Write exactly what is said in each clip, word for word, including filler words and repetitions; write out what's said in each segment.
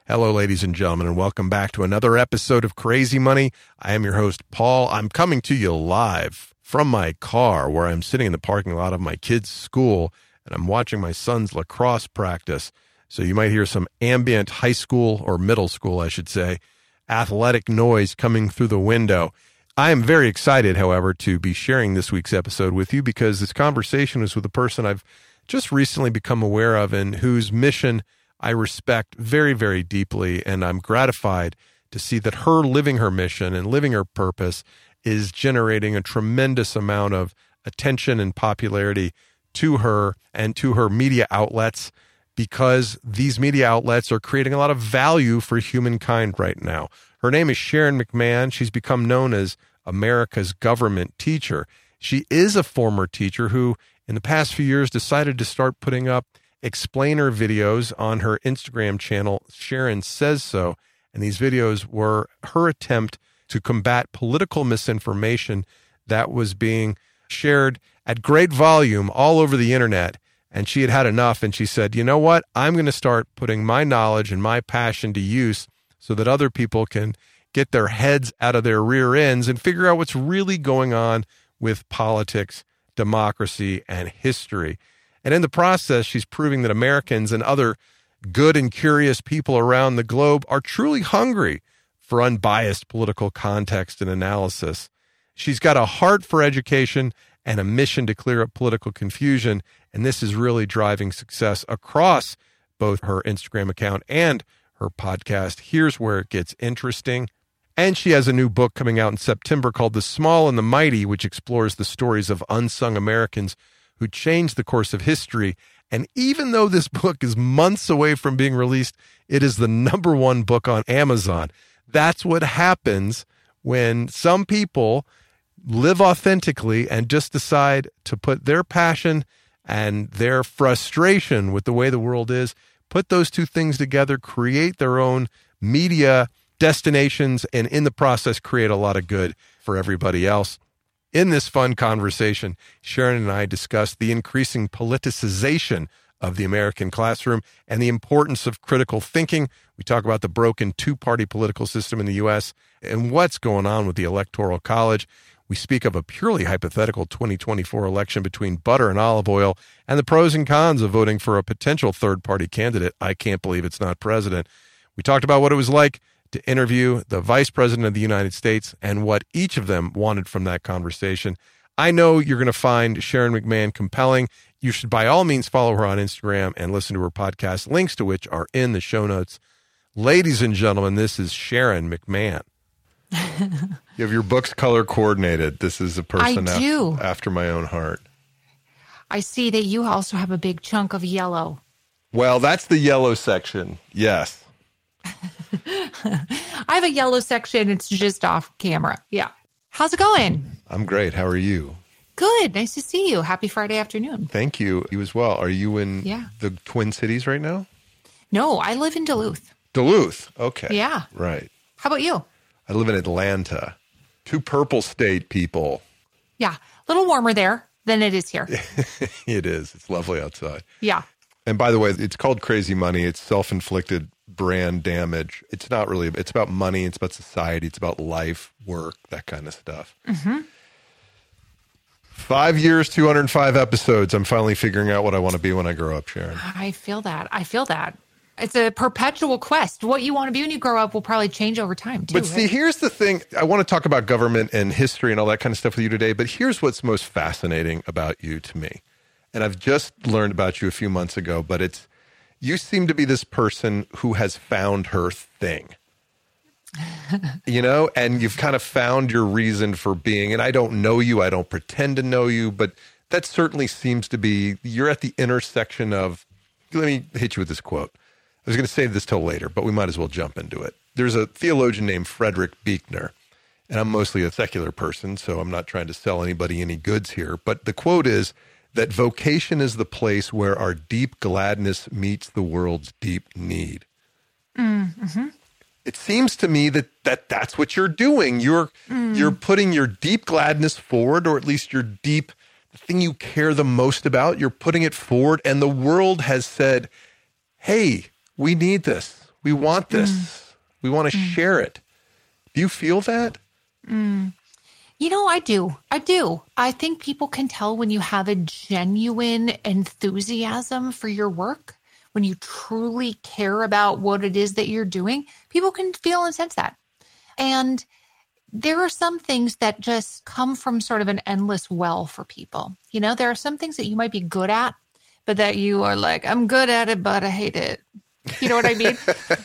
Hello, ladies and gentlemen, and welcome back to another episode of Crazy Money. I am your host, Paul. I'm coming to you live from my car where I'm sitting in the parking lot of my kid's school, and I'm watching my son's lacrosse practice. So you might hear some ambient high school, or middle school, I should say, athletic noise coming through the window. I am very excited, however, to be sharing this week's episode with you because this conversation is with a person I've just recently become aware of and whose mission I respect very, very deeply, and I'm gratified to see that her living her mission and living her purpose is generating a tremendous amount of attention and popularity to her and to her media outlets, because these media outlets are creating a lot of value for humankind right now. Her name is Sharon McMahon. She's become known as America's government teacher. She is a former teacher who, in the past few years, decided to start putting up explainer videos on her Instagram channel, Sharon Says So. And these videos were her attempt to combat political misinformation that was being shared at great volume all over the internet. And she had had enough, and she said, you know what? I'm going to start putting my knowledge and my passion to use so that other people can get their heads out of their rear ends and figure out what's really going on with politics, democracy, and history. And in the process, she's proving that Americans and other good and curious people around the globe are truly hungry for unbiased political context and analysis. She's got a heart for education and a mission to clear up political confusion, and this is really driving success across both her Instagram account and her podcast. Here's where it gets interesting. And she has a new book coming out in September called The Small and the Mighty, which explores the stories of unsung Americans who changed the course of history. And even though this book is months away from being released, it is the number one book on Amazon. That's what happens when some people live authentically and just decide to put their passion and their frustration with the way the world is, put those two things together, create their own media destinations, and in the process create a lot of good for everybody else. In this fun conversation, Sharon and I discussed the increasing politicization of the American classroom and the importance of critical thinking. We talk about the broken two-party political system in the U S and what's going on with the Electoral College. We speak of a purely hypothetical twenty twenty-four election between butter and olive oil and the pros and cons of voting for a potential third-party candidate. I can't believe it's not president. We talked about what it was like to interview the Vice President of the United States and what each of them wanted from that conversation. I know you're going to find Sharon McMahon compelling. You should by all means follow her on Instagram and listen to her podcast, links to which are in the show notes. Ladies and gentlemen, this is Sharon McMahon. You have your books color coordinated. This is a person I do. After, after my own heart. I see that you also have a big chunk of yellow. Well, that's the yellow section. Yes. I have a yellow section. It's just off camera. Yeah. How's it going? I'm great. How are you? Good. Nice to see you. Happy Friday afternoon. Thank you. You as well. Are you in yeah. the Twin Cities right now? No, I live in Duluth. Duluth. Okay. Yeah. Right. How about you? I live in Atlanta. Two purple state people. Yeah. A little warmer there than it is here. It is. It's lovely outside. Yeah. And by the way, it's called Crazy Money. It's self-inflicted brand damage. It's not really, it's about money. It's about society. It's about life, work, that kind of stuff. Mm-hmm. Five years, two hundred five episodes. I'm finally figuring out what I want to be when I grow up, Sharon. I feel that. I feel that. It's a perpetual quest. What you want to be when you grow up will probably change over time, too. But see, right? here's the thing. I want to talk about government and history and all that kind of stuff with you today. But here's what's most fascinating about you to me. And I've just learned about you a few months ago, but it's, you seem to be this person who has found her thing, you know, and you've kind of found your reason for being. And I don't know you. I don't pretend to know you, but that certainly seems to be, you're at the intersection of, let me hit you with this quote. I was going to save this till later, but we might as well jump into it. There's a theologian named Frederick Buechner, and I'm mostly a secular person, so I'm not trying to sell anybody any goods here. But the quote is that vocation is the place where our deep gladness meets the world's deep need. Mm-hmm. It seems to me that, that that's what you're doing. You're mm. you're putting your deep gladness forward, or at least your deep, the thing you care the most about, you're putting it forward, and the world has said, hey, we need this. We want this. Mm. We want to Mm. share it. Do you feel that? Mm. You know, I do. I do. I think people can tell when you have a genuine enthusiasm for your work, when you truly care about what it is that you're doing. People can feel and sense that. And there are some things that just come from sort of an endless well for people. You know, there are some things that you might be good at, but that you are like, I'm good at it, but I hate it. You know what I mean?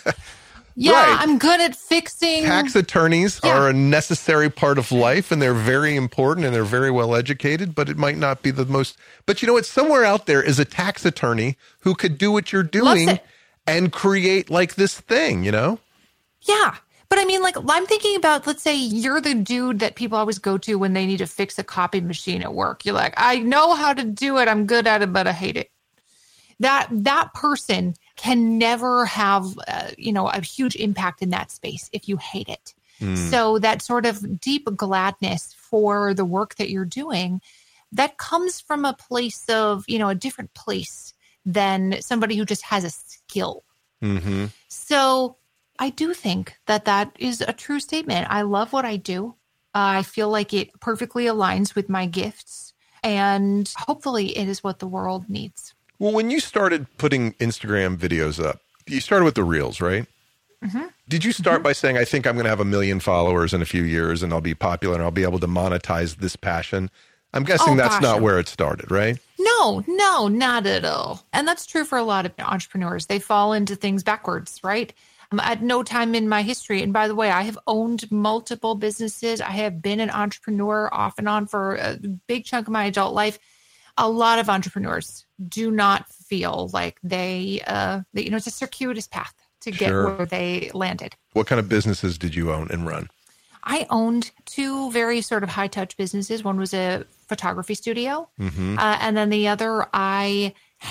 Yeah, right. I'm good at fixing. Tax attorneys yeah. are a necessary part of life, and they're very important, and they're very well educated, but it might not be the most. But you know what? Somewhere out there is a tax attorney who could do what you're doing and create like this thing, you know? Yeah. But I mean, like, I'm thinking about, let's say you're the dude that people always go to when they need to fix a copy machine at work. You're like, I know how to do it. I'm good at it, but I hate it. That that person can never have, uh, you know, a huge impact in that space if you hate it. Mm. So that sort of deep gladness for the work that you're doing, that comes from a place of, you know, a different place than somebody who just has a skill. Mm-hmm. So I do think that that is a true statement. I love what I do. Uh, I feel like it perfectly aligns with my gifts, and hopefully it is what the world needs. Well, when you started putting Instagram videos up, you started with the Reels, right? Mm-hmm. Did you start mm-hmm. by saying, I think I'm going to have a million followers in a few years and I'll be popular and I'll be able to monetize this passion? I'm guessing oh, that's gosh. not where it started, right? No, no, not at all. And that's true for a lot of entrepreneurs. They fall into things backwards, right? Um, at no time in my history. And by the way, I have owned multiple businesses. I have been an entrepreneur off and on for a big chunk of my adult life. A lot of entrepreneurs do not feel like they, uh, that, you know, it's a circuitous path to get Sure. where they landed. What kind of businesses did you own and run? I owned two very sort of high touch businesses. One was a photography studio. Mm-hmm. Uh, and then the other, I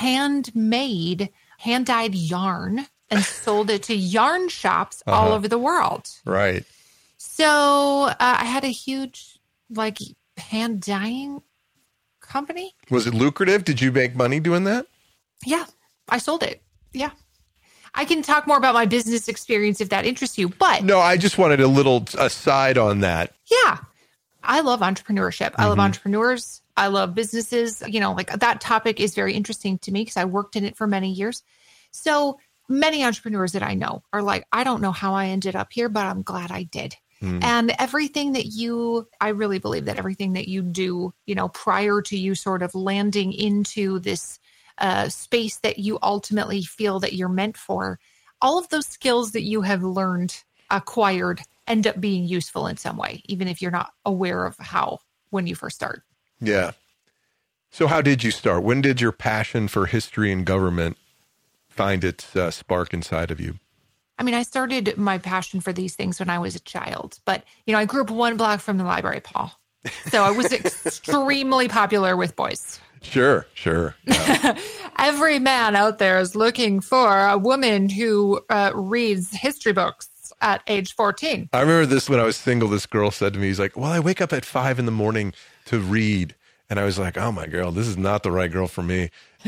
handmade, hand dyed yarn and sold it to yarn shops uh-huh. all over the world. Right. So uh, I had a huge, like, hand dyeing company. Was it lucrative? Did you make money doing that? Yeah, I sold it. Yeah. I can talk more about my business experience if that interests you, but no, I just wanted a little aside on that. Yeah. I love entrepreneurship. Mm-hmm. I love entrepreneurs. I love businesses. You know, like that topic is very interesting to me because I worked in it for many years. So many entrepreneurs that I know are like, I don't know how I ended up here, but I'm glad I did. Mm. And everything that you, I really believe that everything that you do, you know, prior to you sort of landing into this uh, space that you ultimately feel that you're meant for, all of those skills that you have learned, acquired, end up being useful in some way, even if you're not aware of how when you first start. Yeah. So how did you start? When did your passion for history and government find its uh, spark inside of you? I mean, I started my passion for these things when I was a child, but, you know, I grew up one block from the library, Paul. So I was extremely popular with boys. Sure, sure. Yeah. Every man out there is looking for a woman who uh, reads history books at age fourteen. I remember this when I was single. This girl said to me, he's like, well, I wake up at five in the morning to read. And I was like, oh, my girl, this is not the right girl for me.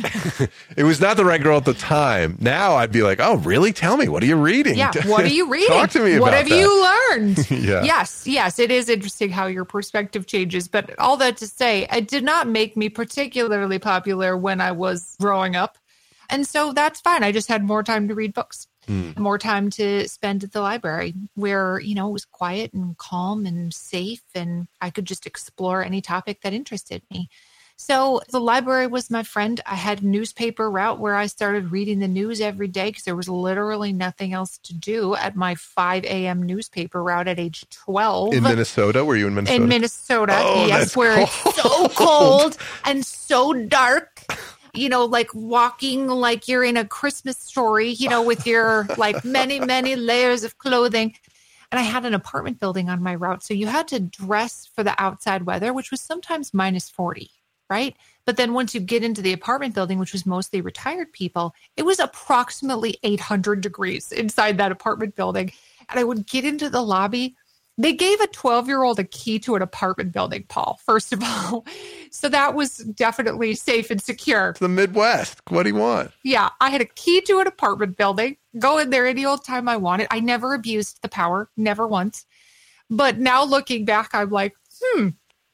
It was not the right girl at the time. Now I'd be like, oh, really? Tell me, what are you reading? Yeah, what are you reading? Talk to me about What have that. you learned? Yeah. Yes, yes, it is interesting how your perspective changes. But all that to say, it did not make me particularly popular when I was growing up. And so that's fine. I just had more time to read books. Mm. More time to spend at the library where, you know, it was quiet and calm and safe and I could just explore any topic that interested me. So the library was my friend. I had a newspaper route where I started reading the news every day because there was literally nothing else to do at my five a.m. newspaper route at age twelve. In Minnesota? Were you in Minnesota? In Minnesota, oh, yes, that's where cold. It's so cold and so dark. You know, like walking like you're in a Christmas story, you know, with your like many, many layers of clothing. And I had an apartment building on my route. So you had to dress for the outside weather, which was sometimes minus forty, right? But then once you get into the apartment building, which was mostly retired people, it was approximately eight hundred degrees inside that apartment building. And I would get into the lobby They gave a twelve-year-old a key to an apartment building, Paul, first of all. So that was definitely safe and secure. It's the Midwest. What do you want? Yeah, I had a key to an apartment building. Go in there any old time I wanted. I never abused the power, never once. But now looking back, I'm like, hmm,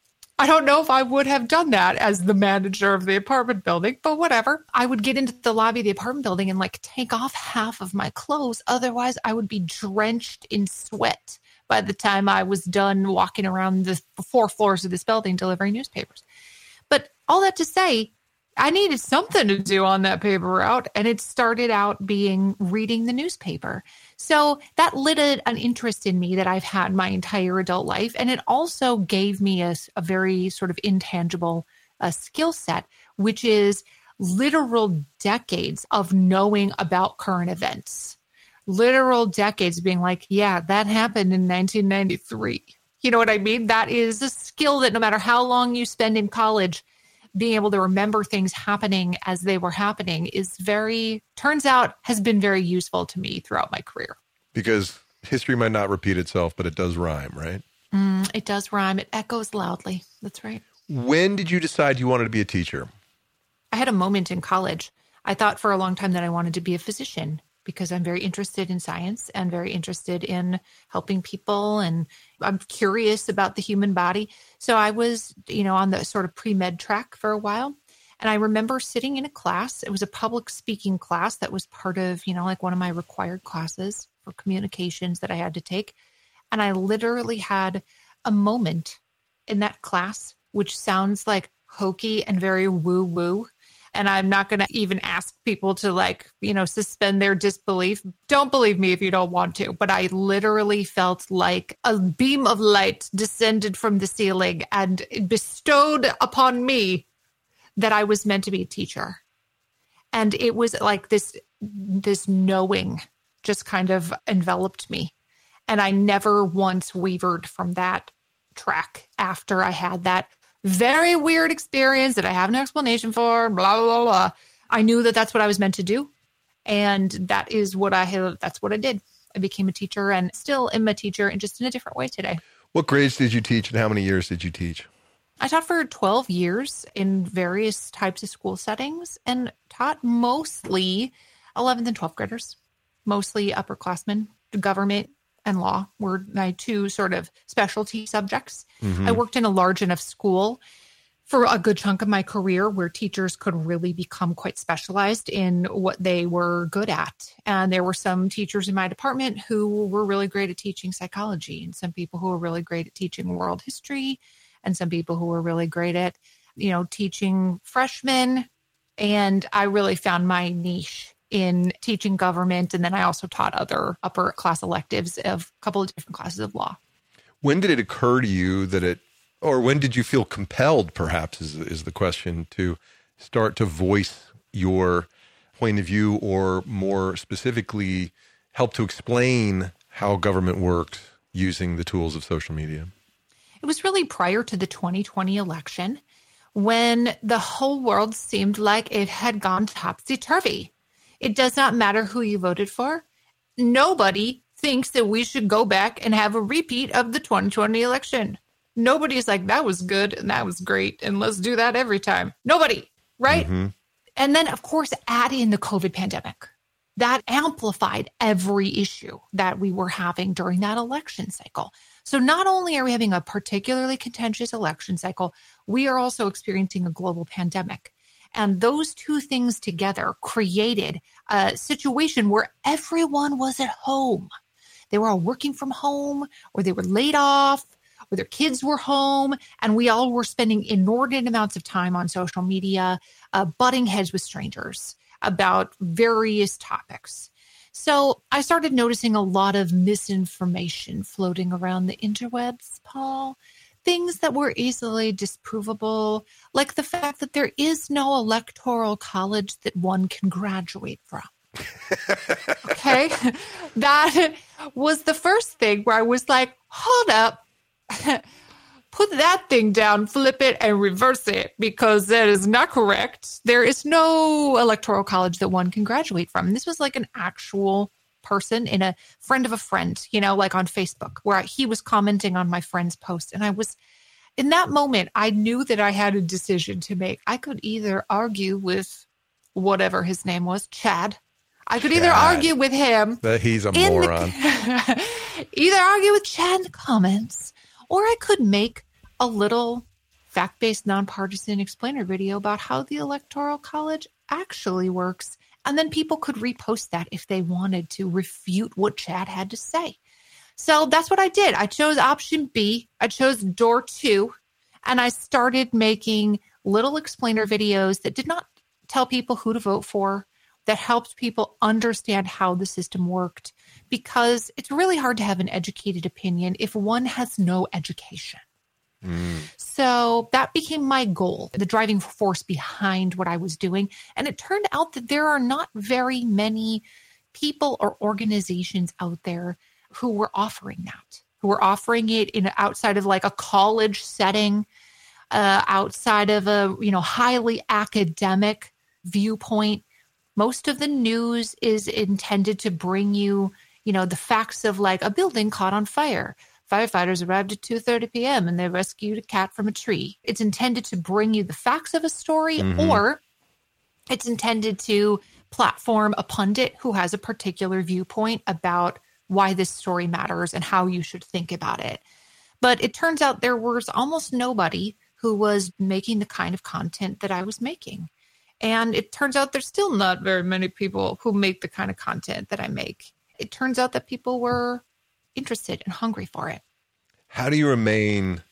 I don't know if I would have done that as the manager of the apartment building, but whatever. I would get into the lobby of the apartment building and like take off half of my clothes. Otherwise, I would be drenched in sweat by the time I was done walking around the four floors of this building delivering newspapers. But all that to say, I needed something to do on that paper route, and it started out being reading the newspaper. So that lit a, an interest in me that I've had my entire adult life, and it also gave me a, a very sort of intangible uh, skill set, which is literal decades of knowing about current events. Literal decades being like, yeah, that happened in nineteen ninety-three. You know what I mean? That is a skill that no matter how long you spend in college, being able to remember things happening as they were happening is very, turns out, has been very useful to me throughout my career. Because history might not repeat itself, but it does rhyme, right? Mm, it does rhyme. It echoes loudly. That's right. When did you decide you wanted to be a teacher? I had a moment in college. I thought for a long time that I wanted to be a physician because I'm very interested in science and very interested in helping people. And I'm curious about the human body. So I was, you know, on the sort of pre-med track for a while. And I remember sitting in a class. It was a public speaking class that was part of, you know, like one of my required classes for communications that I had to take. And I literally had a moment in that class, which sounds like hokey and very woo-woo. And I'm not going to even ask people to like, you know, suspend their disbelief. Don't believe me if you don't want to. But I literally felt like a beam of light descended from the ceiling and bestowed upon me that I was meant to be a teacher. And it was like this, this knowing just kind of enveloped me. And I never once wavered from that track after I had that very weird experience that I have no explanation for, blah, blah, blah. I knew that that's what I was meant to do. And that is what I have. That's what I did. I became a teacher and still am a teacher and just in a different way today. What grades did you teach and how many years did you teach? I taught for twelve years in various types of school settings and taught mostly eleventh and twelfth graders, mostly upperclassmen, government, and law were my two sort of specialty subjects. Mm-hmm. I worked in a large enough school for a good chunk of my career where teachers could really become quite specialized in what they were good at. And there were some teachers in my department who were really great at teaching psychology, and some people who were really great at teaching world history, and some people who were really great at, you know, teaching freshmen. And I really found my niche in teaching government. And then I also taught other upper class electives of a couple of different classes of law. When did it occur to you that it, or when did you feel compelled, perhaps is, is the question, to start to voice your point of view, or more specifically, help to explain how government works using the tools of social media? It was really prior to the twenty twenty election when the whole world seemed like it had gone topsy-turvy. It does not matter who you voted for. Nobody thinks that we should go back and have a repeat of the twenty twenty election. Nobody's like, that was good and that was great and let's do that every time. Nobody, right? Mm-hmm. And then, of course, add in the COVID pandemic. That amplified every issue that we were having during that election cycle. So not only are we having a particularly contentious election cycle, we are also experiencing a global pandemic. And those two things together created a situation where everyone was at home. They were all working from home, or they were laid off, or their kids were home. And we all were spending inordinate amounts of time on social media, uh, butting heads with strangers about various topics. So I started noticing a lot of misinformation floating around the interwebs, Paul. Things that were easily disprovable, like the fact that there is no electoral college that one can graduate from. Okay? That was the first thing where I was like, hold up, put that thing down, flip it, and reverse it, because that is not correct. There is no electoral college that one can graduate from. And this was like an actual person in a friend of a friend, you know, like on Facebook, where he was commenting on my friend's post. And I was, in that moment, I knew that I had a decision to make. I could either argue with whatever his name was, Chad. I could Chad. either argue with him. That he's a moron. The, either argue with Chad in the comments, or I could make a little fact-based, nonpartisan explainer video about how the Electoral College actually works. And then people could repost that if they wanted to refute what Chad had to say. So that's what I did. I chose option B. I chose door two. And I started making little explainer videos that did not tell people who to vote for, that helped people understand how the system worked, because it's really hard to have an educated opinion if one has no education. Mm. So that became my goal, the driving force behind what I was doing. And it turned out that there are not very many people or organizations out there who were offering that, who were offering it in outside of like a college setting, uh, outside of a, you know, highly academic viewpoint. Most of the news is intended to bring you, you know, the facts of like a building caught on fire. Firefighters arrived at two thirty p.m. and they rescued a cat from a tree. It's intended to bring you the facts of a story, mm-hmm. or it's intended to platform a pundit who has a particular viewpoint about why this story matters and how you should think about it. But it turns out there was almost nobody who was making the kind of content that I was making. And it turns out there's still not very many people who make the kind of content that I make. It turns out that people were interested and hungry for it. How do you remain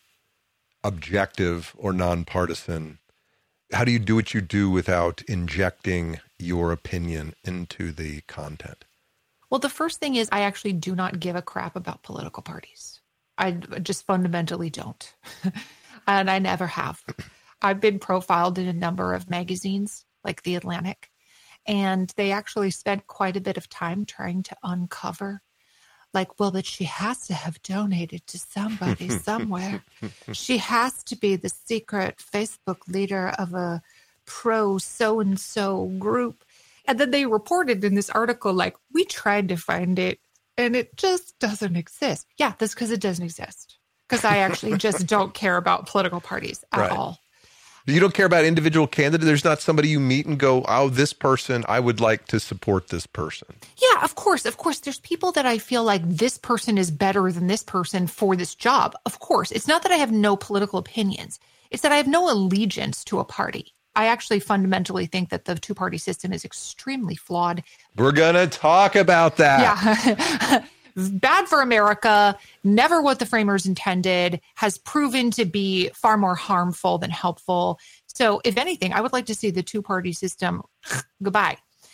objective or nonpartisan? How do you do what you do without injecting your opinion into the content? Well, the first thing is I actually do not give a crap about political parties. I just fundamentally don't. And I never have. I've been profiled in a number of magazines like The Atlantic, and they actually spent quite a bit of time trying to uncover, like, well, that she has to have donated to somebody somewhere. She has to be the secret Facebook leader of a pro so-and-so group. And then they reported in this article, like, we tried to find it and it just doesn't exist. Yeah, that's because it doesn't exist. Because I actually just don't care about political parties at right. all. You don't care about individual candidates? There's not somebody you meet and go, oh, this person, I would like to support this person. Yeah, of course. Of course. There's people that I feel like this person is better than this person for this job. Of course. It's not that I have no political opinions. It's that I have no allegiance to a party. I actually fundamentally think that the two-party system is extremely flawed. We're going to talk about that. Yeah. Bad for America, never what the framers intended, has proven to be far more harmful than helpful. So if anything, I would like to see the two-party system, goodbye.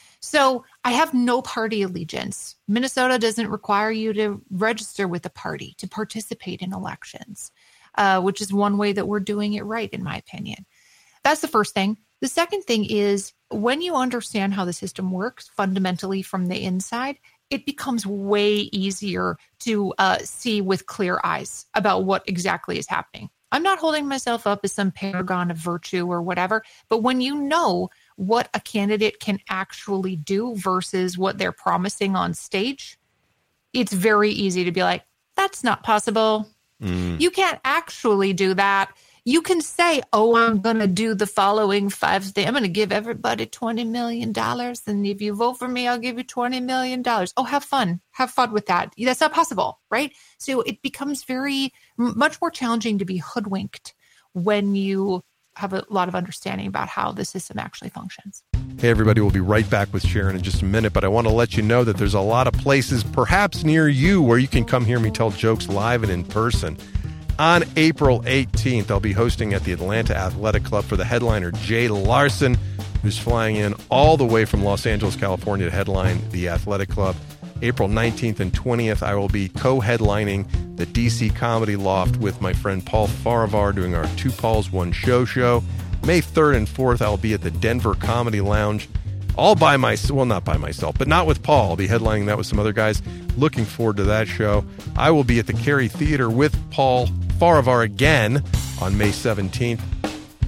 So I have no party allegiance. Minnesota doesn't require you to register with a party to participate in elections, uh, which is one way that we're doing it right, in my opinion. That's the first thing. The second thing is when you understand how the system works fundamentally from the inside, it becomes way easier to uh, see with clear eyes about what exactly is happening. I'm not holding myself up as some paragon of virtue or whatever, but when you know what a candidate can actually do versus what they're promising on stage, it's very easy to be like, that's not possible. Mm. You can't actually do that. You can say, oh, I'm going to do the following five things. I'm going to give everybody twenty million dollars. And if you vote for me, I'll give you twenty million dollars. Oh, have fun. Have fun with that. That's not possible, right? So it becomes very much more challenging to be hoodwinked when you have a lot of understanding about how the system actually functions. Hey, everybody, we'll be right back with Sharon in just a minute, but I want to let you know that there's a lot of places, perhaps near you, where you can come hear me tell jokes live and in person. On April eighteenth, I'll be hosting at the Atlanta Athletic Club for the headliner Jay Larson, who's flying in all the way from Los Angeles, California to headline the Athletic Club. April nineteenth and twentieth, I will be co-headlining the D C Comedy Loft with my friend Paul Farivar doing our Two Pauls, One Show show. May third and fourth, I'll be at the Denver Comedy Lounge, all by myself. Well, not by myself, but not with Paul. I'll be headlining that with some other guys. Looking forward to that show. I will be at the Cary Theater with Paul Farivar again on May seventeenth.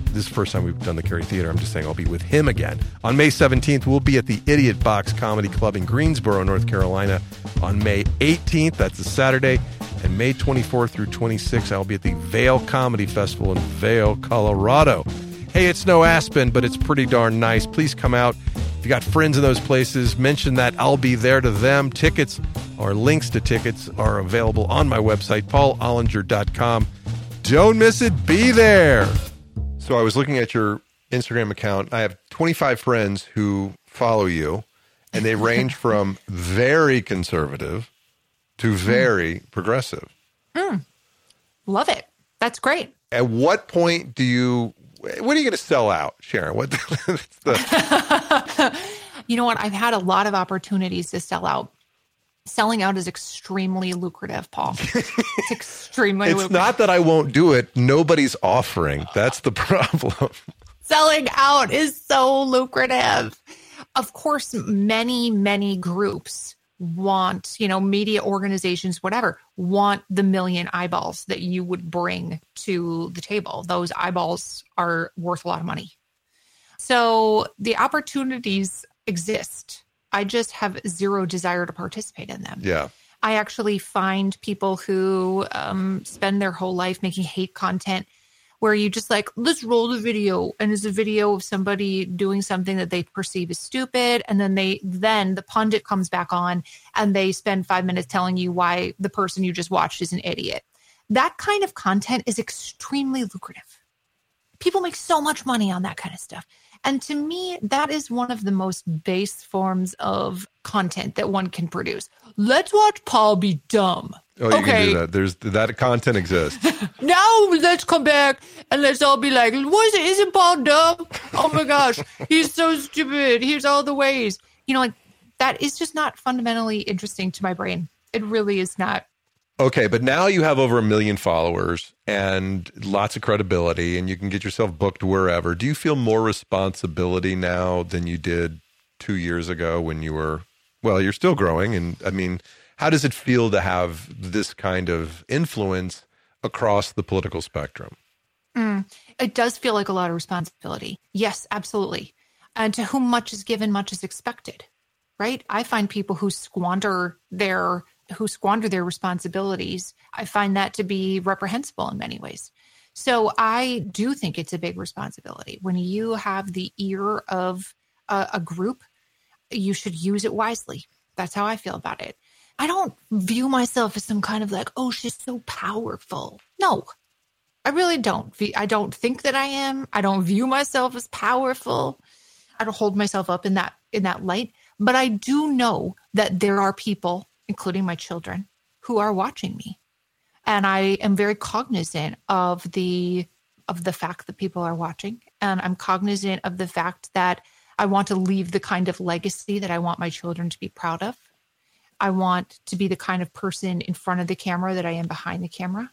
this is the first time we've done the Carey Theater. I'm just saying I'll be with him again. On May seventeenth, we'll be at the Idiot Box Comedy Club in Greensboro, North Carolina. On May eighteenth, that's a Saturday. And May twenty-fourth through twenty-sixth, I'll be at the Vail Comedy Festival in Vail, Colorado. Hey, it's no Aspen, but it's pretty darn nice. Please come out. If you got friends in those places, mention that I'll be there to them. Tickets or links to tickets are available on my website, paul ollinger dot com. Don't miss it. Be there. So I was looking at your Instagram account. I have twenty-five friends who follow you, and they range from very conservative to very mm. progressive. Mm. Love it. That's great. At what point do you, what are you going to sell out, Sharon? What the, you know what? I've had a lot of opportunities to sell out. Selling out is extremely lucrative, Paul. It's extremely it's lucrative. It's not that I won't do it. Nobody's offering. That's the problem. Selling out is so lucrative. Of course, many, many groups want, you know, media organizations, whatever, want the million eyeballs that you would bring to the table. Those eyeballs are worth a lot of money. So the opportunities exist. I just have zero desire to participate in them. Yeah. I actually find people who um, spend their whole life making hate content where you just like, let's roll the video. And it's a video of somebody doing something that they perceive as stupid. And then they, then the pundit comes back on and they spend five minutes telling you why the person you just watched is an idiot. That kind of content is extremely lucrative. People make so much money on that kind of stuff. And to me, that is one of the most base forms of content that one can produce. Let's watch Paul be dumb. Oh, you okay. can do that. There's that content exists. Now let's come back and let's all be like, "Was it? Isn't Paul dumb? Oh my gosh, he's so stupid. Here's all the ways." You know, like that is just not fundamentally interesting to my brain. It really is not. Okay, but now you have over a million followers and lots of credibility, and you can get yourself booked wherever. Do you feel more responsibility now than you did two years ago when you were? Well, you're still growing, and I mean. How does it feel to have this kind of influence across the political spectrum? Mm, it does feel like a lot of responsibility. Yes, absolutely. And to whom much is given, much is expected, right? I find people who squander their who squander their responsibilities, I find that to be reprehensible in many ways. So I do think it's a big responsibility. When you have the ear of a, a group, you should use it wisely. That's how I feel about it. I don't view myself as some kind of like, oh, she's so powerful. No, I really don't. I don't think that I am. I don't view myself as powerful. I don't hold myself up in that in that light. But I do know that there are people, including my children, who are watching me. And I am very cognizant of the of the fact that people are watching. And I'm cognizant of the fact that I want to leave the kind of legacy that I want my children to be proud of. I want to be the kind of person in front of the camera that I am behind the camera.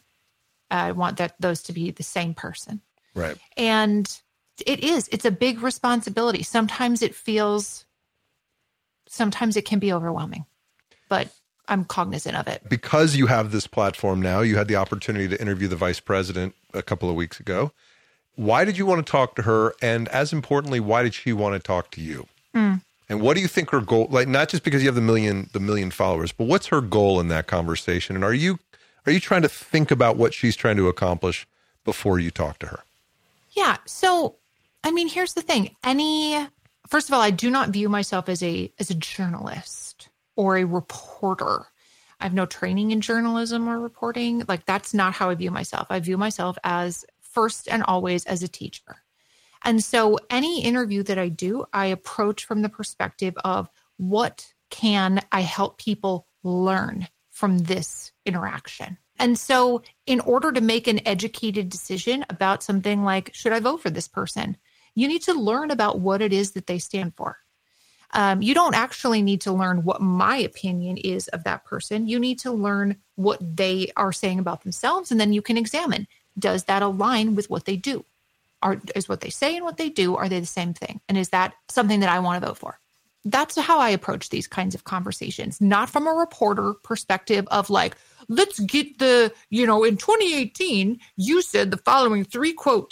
I want that those to be the same person. Right. And it is, it's a big responsibility. Sometimes it feels, sometimes it can be overwhelming, but I'm cognizant of it. Because you have this platform now, you had the opportunity to interview the vice president a couple of weeks ago. Why did you want to talk to her? And as importantly, why did she want to talk to you? Mm. And what do you think her goal, like not just because you have the million, the million followers, but what's her goal in that conversation? And are you, are you trying to think about what she's trying to accomplish before you talk to her? Yeah. So, I mean, here's the thing. Any, first of all, I do not view myself as a, as a journalist or a reporter. I have no training in journalism or reporting. Like that's not how I view myself. I view myself as first and always as a teacher. And so any interview that I do, I approach from the perspective of what can I help people learn from this interaction? And so in order to make an educated decision about something like, should I vote for this person? You need to learn about what it is that they stand for. Um, you don't actually need to learn what my opinion is of that person. You need to learn what they are saying about themselves, and then you can examine, does that align with what they do? Are, is what they say and what they do, are they the same thing? And is that something that I want to vote for? That's how I approach these kinds of conversations, not from a reporter perspective of like, let's get the, you know, in twenty eighteen, you said the following three quotes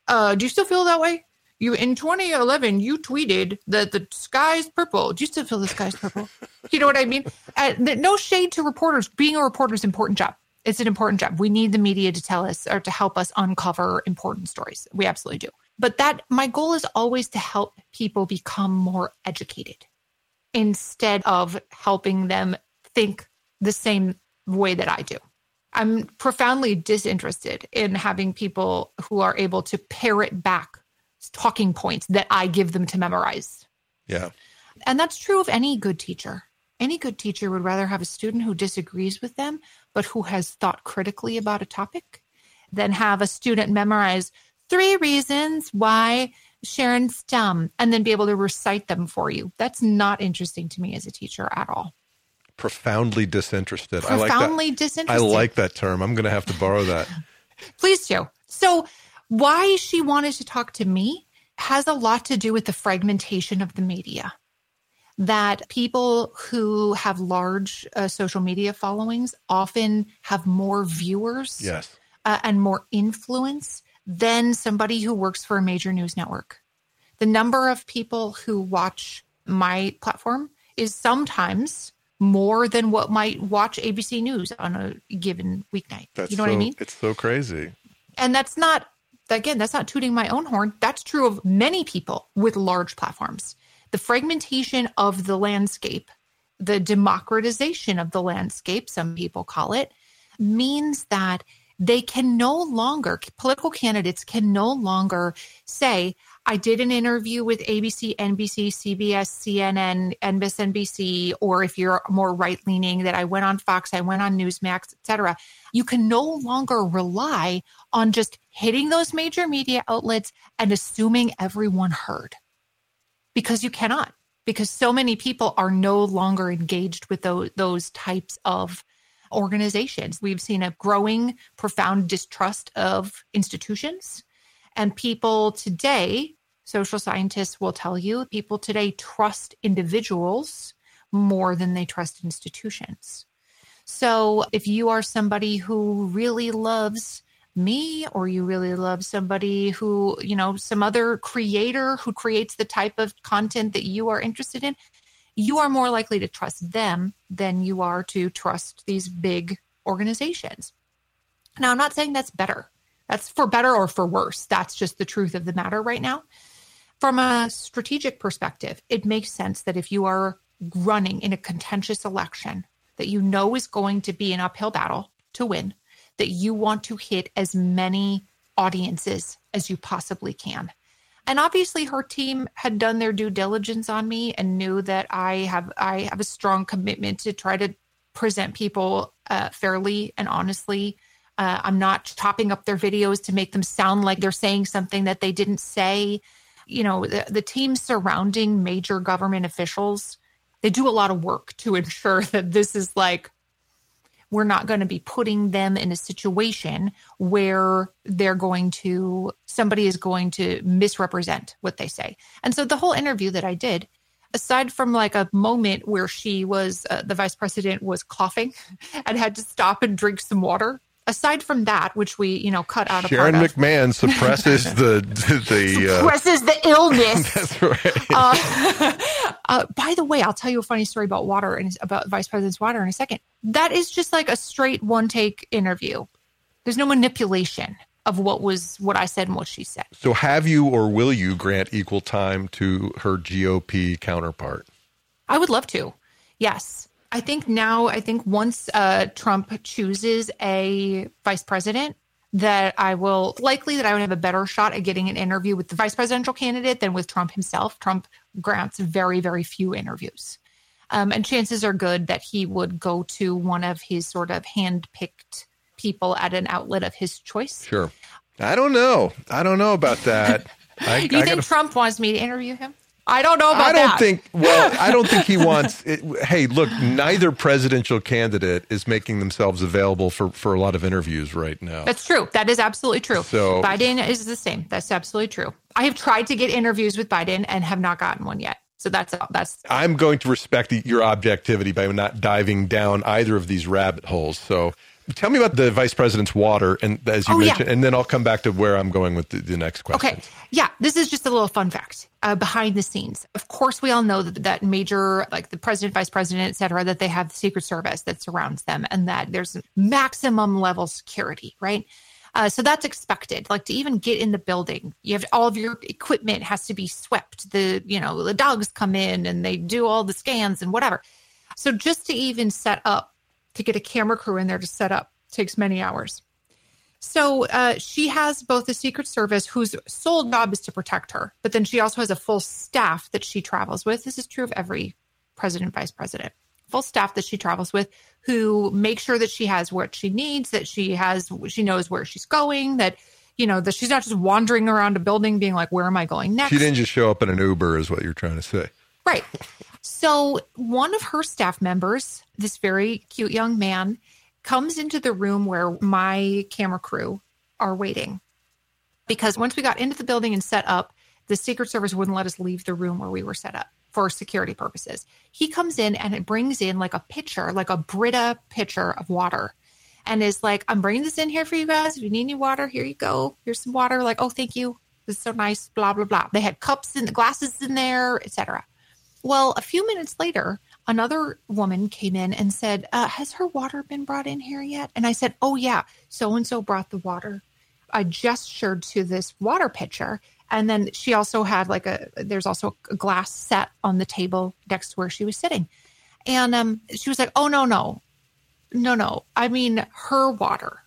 uh, do you still feel that way? You in twenty eleven, you tweeted that the sky's purple. Do you still feel the sky's purple? You know what I mean? Uh, no shade to reporters. Being a reporter is an important job. It's an important job. We need the media to tell us or to help us uncover important stories. We absolutely do. But that my goal is always to help people become more educated instead of helping them think the same way that I do. I'm profoundly disinterested in having people who are able to parrot back talking points that I give them to memorize. Yeah. And that's true of any good teacher. Any good teacher would rather have a student who disagrees with them, but who has thought critically about a topic, than have a student memorize three reasons why Sharon's dumb and then be able to recite them for you. That's not interesting to me as a teacher at all. Profoundly disinterested. Profoundly I like that. disinterested. I like that term. I'm going to have to borrow that. Please do. So why she wanted to talk to me has a lot to do with the fragmentation of the media. That people who have large uh, social media followings often have more viewers yes. uh, and more influence than somebody who works for a major news network. The number of people who watch my platform is sometimes more than what might watch A B C News on a given weeknight. That's you know so, what I mean? It's so crazy. And that's not, again, that's not tooting my own horn. That's true of many people with large platforms. The fragmentation of the landscape, the democratization of the landscape, some people call it, means that they can no longer, political candidates can no longer say, I did an interview with A B C, N B C, C B S, C N N, M S N B C, or if you're more right-leaning, that I went on Fox, I went on Newsmax, et cetera. You can no longer rely on just hitting those major media outlets and assuming everyone heard. Because you cannot, because so many people are no longer engaged with those, those types of organizations. We've seen a growing, profound distrust of institutions. And people today, social scientists will tell you, people today trust individuals more than they trust institutions. So if you are somebody who really loves me, or you really love somebody who, you know, some other creator who creates the type of content that you are interested in, you are more likely to trust them than you are to trust these big organizations. Now, I'm not saying that's better. That's for better or for worse. That's just the truth of the matter right now. From a strategic perspective, it makes sense that if you are running in a contentious election that you know is going to be an uphill battle to win, that you want to hit as many audiences as you possibly can. And obviously her team had done their due diligence on me and knew that I have I have a strong commitment to try to present people uh, fairly and honestly. Uh, I'm not chopping up their videos to make them sound like they're saying something that they didn't say. You know, the, the team surrounding major government officials, they do a lot of work to ensure that this is like, we're not going to be putting them in a situation where they're going to, somebody is going to misrepresent what they say. And so the whole interview that I did, aside from like a moment where she was, uh, the vice president was coughing and had to stop and drink some water. Aside from that, which we, you know, cut out a Sharon part of. McMahon suppresses the the uh, suppresses the illness. That's right. Uh, uh, by the way, I'll tell you a funny story about water and about Vice President's water in a second. That is just like a straight one take interview. There's no manipulation of what was what I said and what she said. So, have you or will you grant equal time to her G O P counterpart? I would love to. Yes. I think now, I think once uh, Trump chooses a vice president, that I will, likely that I would have a better shot at getting an interview with the vice presidential candidate than with Trump himself. Trump grants very, very few interviews. Um, and chances are good that he would go to one of his sort of hand-picked people at an outlet of his choice. Sure. I don't know. I don't know about that. I, you I think gotta... Trump wants me to interview him? I don't know about I don't that. think, well, I don't think he wants, it, hey, look, neither presidential candidate is making themselves available for, for a lot of interviews right now. That's true. That is absolutely true. So, Biden is the same. That's absolutely true. I have tried to get interviews with Biden and have not gotten one yet. So that's, that's. I'm going to respect the, your objectivity by not diving down either of these rabbit holes. So Tell me about the vice president's water, and as you oh, mentioned, yeah. and then I'll come back to where I'm going with the, the next question. Okay. Yeah. This is just a little fun fact uh, behind the scenes. Of course, we all know that, that major, like the president, vice president, et cetera, that they have the Secret Service that surrounds them and that there's maximum level security, right? Uh, so that's expected. Like to even get in the building, you have all of your equipment has to be swept. The, you know, the dogs come in and they do all the scans and whatever. So just to even set up, to get a camera crew in there to set up takes many hours. So uh, she has both the Secret Service, whose sole job is to protect her, but then she also has a full staff that she travels with. This is true of every president, vice president. Full staff that she travels with who make sure that she has what she needs, that she has, she knows where she's going, that, you know, that she's not just wandering around a building being like, where am I going next? She didn't just show up in an Uber is what you're trying to say. Right. So one of her staff members, this very cute young man, comes into the room where my camera crew are waiting. Because once we got into the building and set up, the Secret Service wouldn't let us leave the room where we were set up for security purposes. He comes in and it brings in like a pitcher, like a Brita pitcher of water. And is like, I'm bringing this in here for you guys. If you need any water, here you go. Here's some water. Like, oh, thank you. This is so nice, blah, blah, blah. They had cups and glasses in there, et cetera. Well, a few minutes later, another woman came in and said, uh, has her water been brought in here yet? And I said, oh, yeah, so-and-so brought the water. I gestured to this water pitcher. And then she also had like a, there's also a glass set on the table next to where she was sitting. And um, she was like, oh, no, no, no, no. I mean, her water.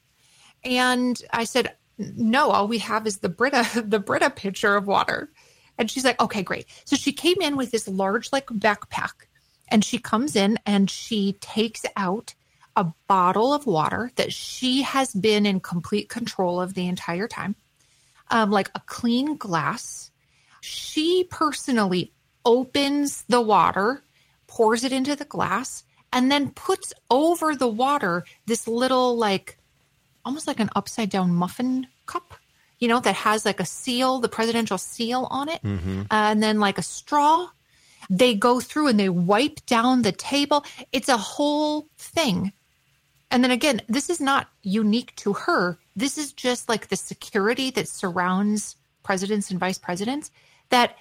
And I said, no, all we have is the Brita, the Brita pitcher of water. And she's like, okay, great. So she came in with this large like backpack and she comes in and she takes out a bottle of water that she has been in complete control of the entire time. Um, like a clean glass. She personally opens the water, pours it into the glass, and then puts over the water this little like, almost like an upside down muffin cup. You know, that has like a seal, the presidential seal on it, mm-hmm. uh, and then like a straw. They go through and they wipe down the table. It's a whole thing. And then again, this is not unique to her. This is just like the security that surrounds presidents and vice presidents, that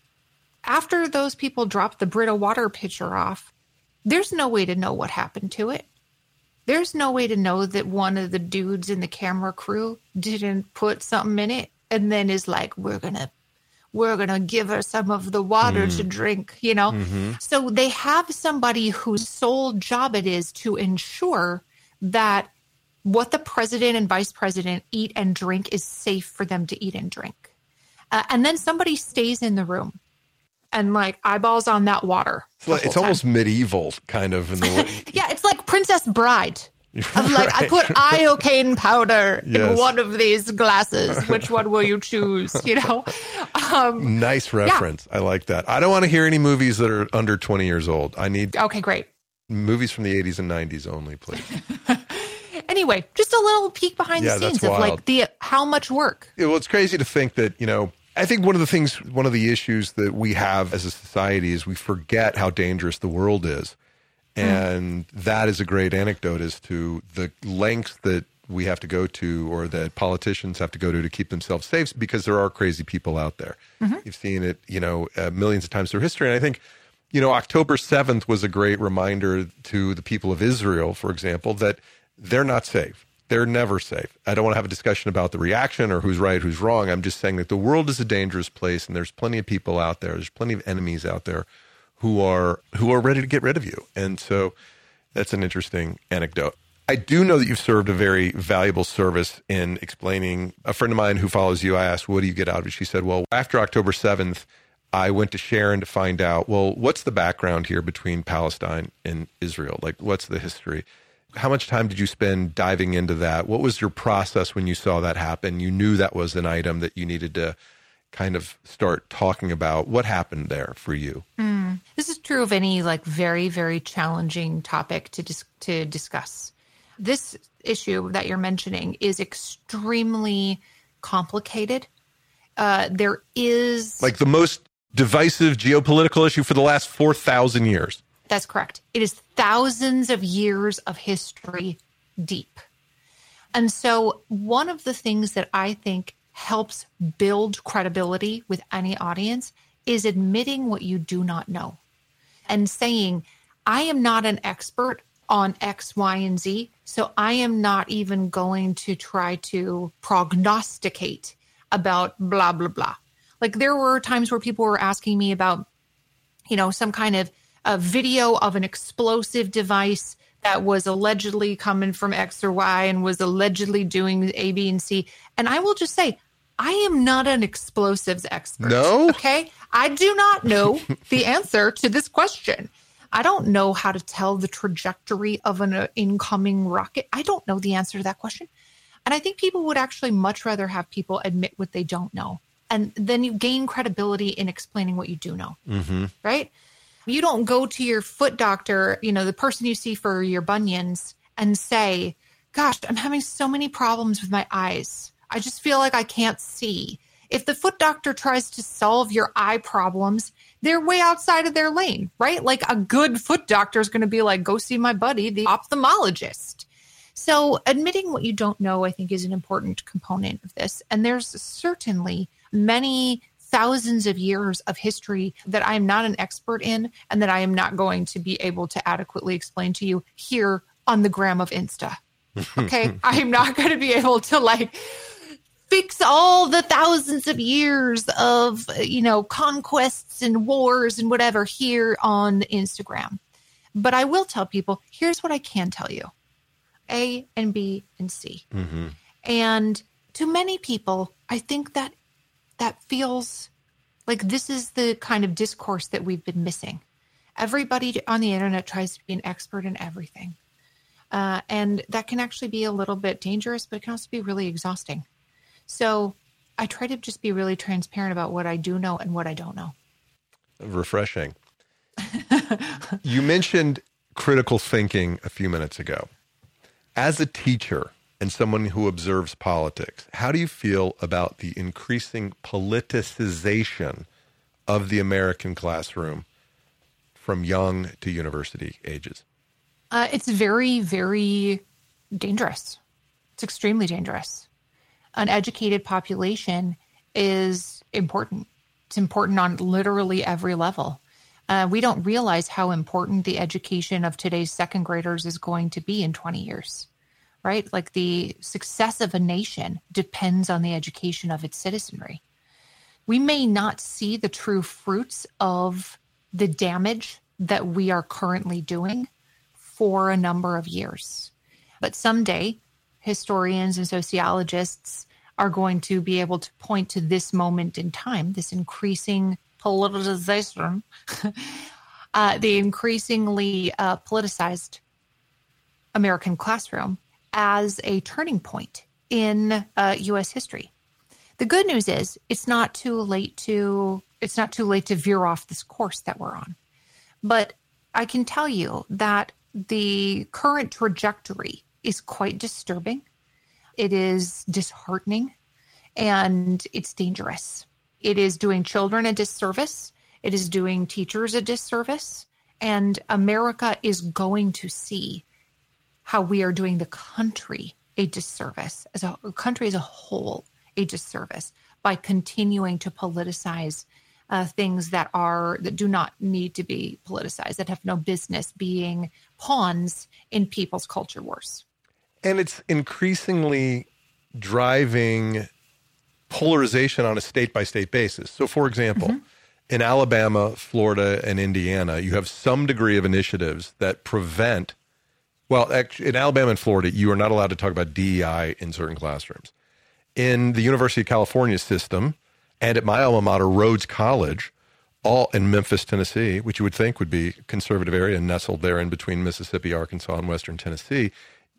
after those people drop the Brita water pitcher off, there's no way to know what happened to it. There's no way to know that one of the dudes in the camera crew didn't put something in it and then is like, we're going to, we're going to give her some of the water mm. to drink, you know? Mm-hmm. So they have somebody whose sole job it is to ensure that what the president and vice president eat and drink is safe for them to eat and drink. Uh, and then somebody stays in the room and like eyeballs on that water. It's, like, it's almost medieval kind of. In the way. Yeah, it's like Princess Bride. Of like, right. I put iocane powder yes. in one of these glasses. Which one will you choose? You know? Um, nice reference. Yeah. I like that. I don't want to hear any movies that are under twenty years old. I need okay, great. movies from the eighties and nineties only, please. Anyway, just a little peek behind yeah, the scenes of like the how much work. Yeah, well, it's crazy to think that, you know, I think one of the things, one of the issues that we have as a society is we forget how dangerous the world is. And mm. that is a great anecdote as to the lengths that we have to go to or that politicians have to go to to keep themselves safe, because there are crazy people out there. Mm-hmm. You've seen it, you know, uh, millions of times through history. And I think, you know, October seventh was a great reminder to the people of Israel, for example, that they're not safe. They're never safe. I don't want to have a discussion about the reaction or who's right, who's wrong. I'm just saying that the world is a dangerous place and there's plenty of people out there. There's plenty of enemies out there who are who are ready to get rid of you. And so that's an interesting anecdote. I do know that you've served a very valuable service in explaining. A friend of mine who follows you, I asked, what do you get out of it? She said, well, after October seventh, I went to Sharon to find out, well, what's the background here between Palestine and Israel? Like, what's the history? How much time did you spend diving into that? What was your process when you saw that happen? You knew that was an item that you needed to kind of start talking about. What happened there for you? Mm. This is true of any like very, very challenging topic to dis- to discuss. This issue that you're mentioning is extremely complicated. Uh, there is like the most divisive geopolitical issue for the last four thousand years. That's correct. It is thousands of years of history deep. And so one of the things that I think helps build credibility with any audience is admitting what you do not know and saying, I am not an expert on X, Y, and Z, so I am not even going to try to prognosticate about blah, blah, blah. Like there were times where people were asking me about, you know, some kind of a video of an explosive device that was allegedly coming from X or Y and was allegedly doing A, B, and C. And I will just say, I am not an explosives expert. No? Okay. I do not know the answer to this question. I don't know how to tell the trajectory of an uh, incoming rocket. I don't know the answer to that question. And I think people would actually much rather have people admit what they don't know. And then you gain credibility in explaining what you do know, mm-hmm. right? You don't go to your foot doctor, you know, the person you see for your bunions and say, gosh, I'm having so many problems with my eyes. I just feel like I can't see. If the foot doctor tries to solve your eye problems, they're way outside of their lane, right? Like a good foot doctor is going to be like, go see my buddy, the ophthalmologist. So admitting what you don't know, I think, is an important component of this. And there's certainly many thousands of years of history that I am not an expert in and that I am not going to be able to adequately explain to you here on the gram of Insta. Okay. I'm not going to be able to like fix all the thousands of years of, you know, conquests and wars and whatever here on Instagram. But I will tell people, here's what I can tell you. A and B and C. Mm-hmm. And to many people, I think that that feels like this is the kind of discourse that we've been missing. Everybody on the internet tries to be an expert in everything. Uh, and that can actually be a little bit dangerous, but it can also be really exhausting. So I try to just be really transparent about what I do know and what I don't know. Refreshing. You mentioned critical thinking a few minutes ago. As a teacher and someone who observes politics, how do you feel about the increasing politicization of the American classroom from young to university ages? Uh, it's very, very dangerous. It's extremely dangerous. An educated population is important. It's important on literally every level. Uh, we don't realize how important the education of today's second graders is going to be in twenty years, right? Like the success of a nation depends on the education of its citizenry. We may not see the true fruits of the damage that we are currently doing for a number of years. But someday, historians and sociologists are going to be able to point to this moment in time, this increasing politicization, uh, the increasingly uh, politicized American classroom as a turning point in uh, U S history. The good news is it's not too late to it's not too late to veer off this course that we're on. But I can tell you that the current trajectory is quite disturbing. It is disheartening and it's dangerous. It is doing children a disservice. It is doing teachers a disservice. And America is going to see how we are doing the country a disservice, as a country as a whole, a disservice by continuing to politicize uh, things that are that do not need to be politicized, that have no business being pawns in people's culture wars. And it's increasingly driving polarization on a state-by-state basis. So, for example, mm-hmm. in Alabama, Florida, and Indiana, you have some degree of initiatives that prevent, well, actually, in Alabama and Florida, you are not allowed to talk about D E I in certain classrooms. In the University of California system, and at my alma mater, Rhodes College, all in Memphis, Tennessee, which you would think would be a conservative area nestled there in between Mississippi, Arkansas, and Western Tennessee,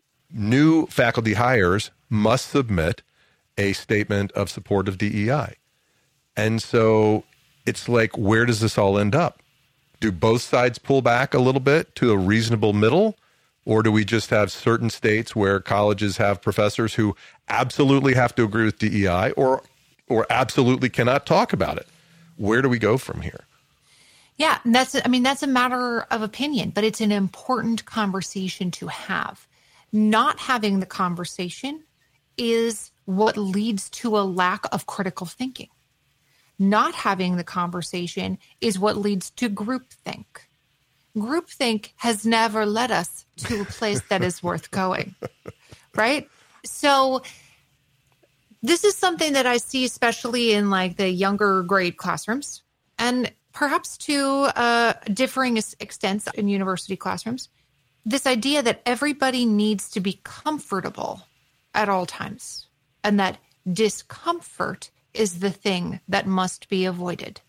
new faculty hires must submit a statement of support of D E I. And so it's like, where does this all end up? Do both sides pull back a little bit to a reasonable middle? Or do we just have certain states where colleges have professors who absolutely have to agree with D E I or or absolutely cannot talk about it? Where do we go from here? Yeah, that's I mean, that's a matter of opinion, but it's an important conversation to have. not having the conversation is what leads to a lack of critical thinking. Not having the conversation is what leads to groupthink. Groupthink has never led us to a place that is worth going, right? So this is something that I see especially in like the younger grade classrooms and perhaps to uh, differing extents in university classrooms. This idea that everybody needs to be comfortable at all times and that discomfort is the thing that must be avoided.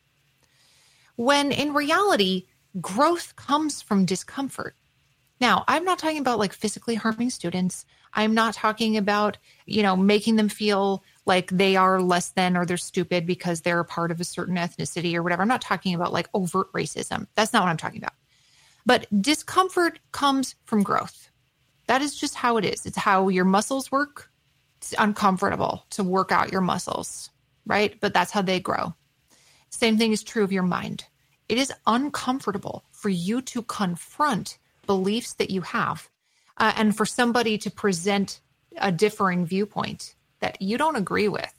When in reality, growth comes from discomfort. Now, I'm not talking about like physically harming students. I'm not talking about, you know, making them feel like they are less than or they're stupid because they're a part of a certain ethnicity or whatever. I'm not talking about like overt racism. That's not what I'm talking about. But discomfort comes from growth. That is just how it is. It's how your muscles work. It's uncomfortable to work out your muscles, right? But that's how they grow. Same thing is true of your mind. It is uncomfortable for you to confront beliefs that you have uh, and for somebody to present a differing viewpoint that you don't agree with.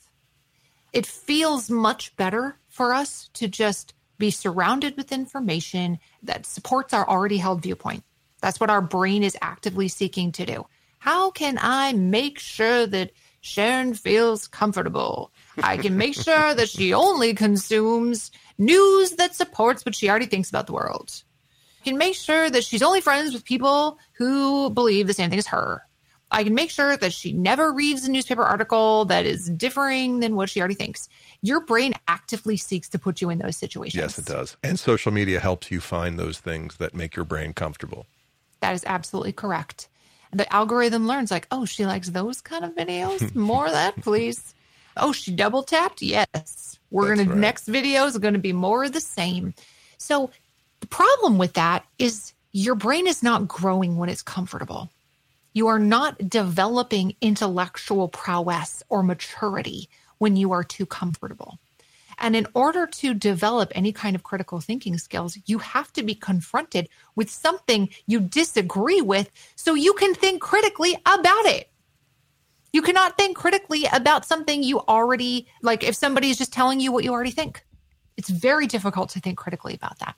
It feels much better for us to just be surrounded with information that supports our already held viewpoint. That's what our brain is actively seeking to do. How can I make sure that Sharon feels comfortable? I can make sure that she only consumes news that supports what she already thinks about the world. I can make sure that she's only friends with people who believe the same thing as her. I can make sure that she never reads a newspaper article that is differing than what she already thinks. Your brain actively seeks to put you in those situations. Yes, it does. And social media helps you find those things that make your brain comfortable. That is absolutely correct. The algorithm learns like, oh, she likes those kind of videos. More of that, please. Oh, she double tapped? Yes. We're going right. to, next video is going to be more of the same. So the problem with that is your brain is not growing when it's comfortable. You are not developing intellectual prowess or maturity when you are too comfortable. And in order to develop any kind of critical thinking skills, you have to be confronted with something you disagree with so you can think critically about it. You cannot think critically about something you already, like if somebody is just telling you what you already think. It's very difficult to think critically about that.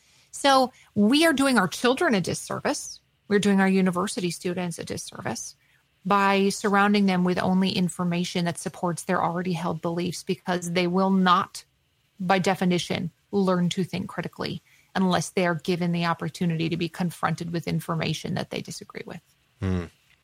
So we are doing our children a disservice. We're doing our university students a disservice by surrounding them with only information that supports their already held beliefs, because they will not, by definition, learn to think critically unless they are given the opportunity to be confronted with information that they disagree with. Hmm.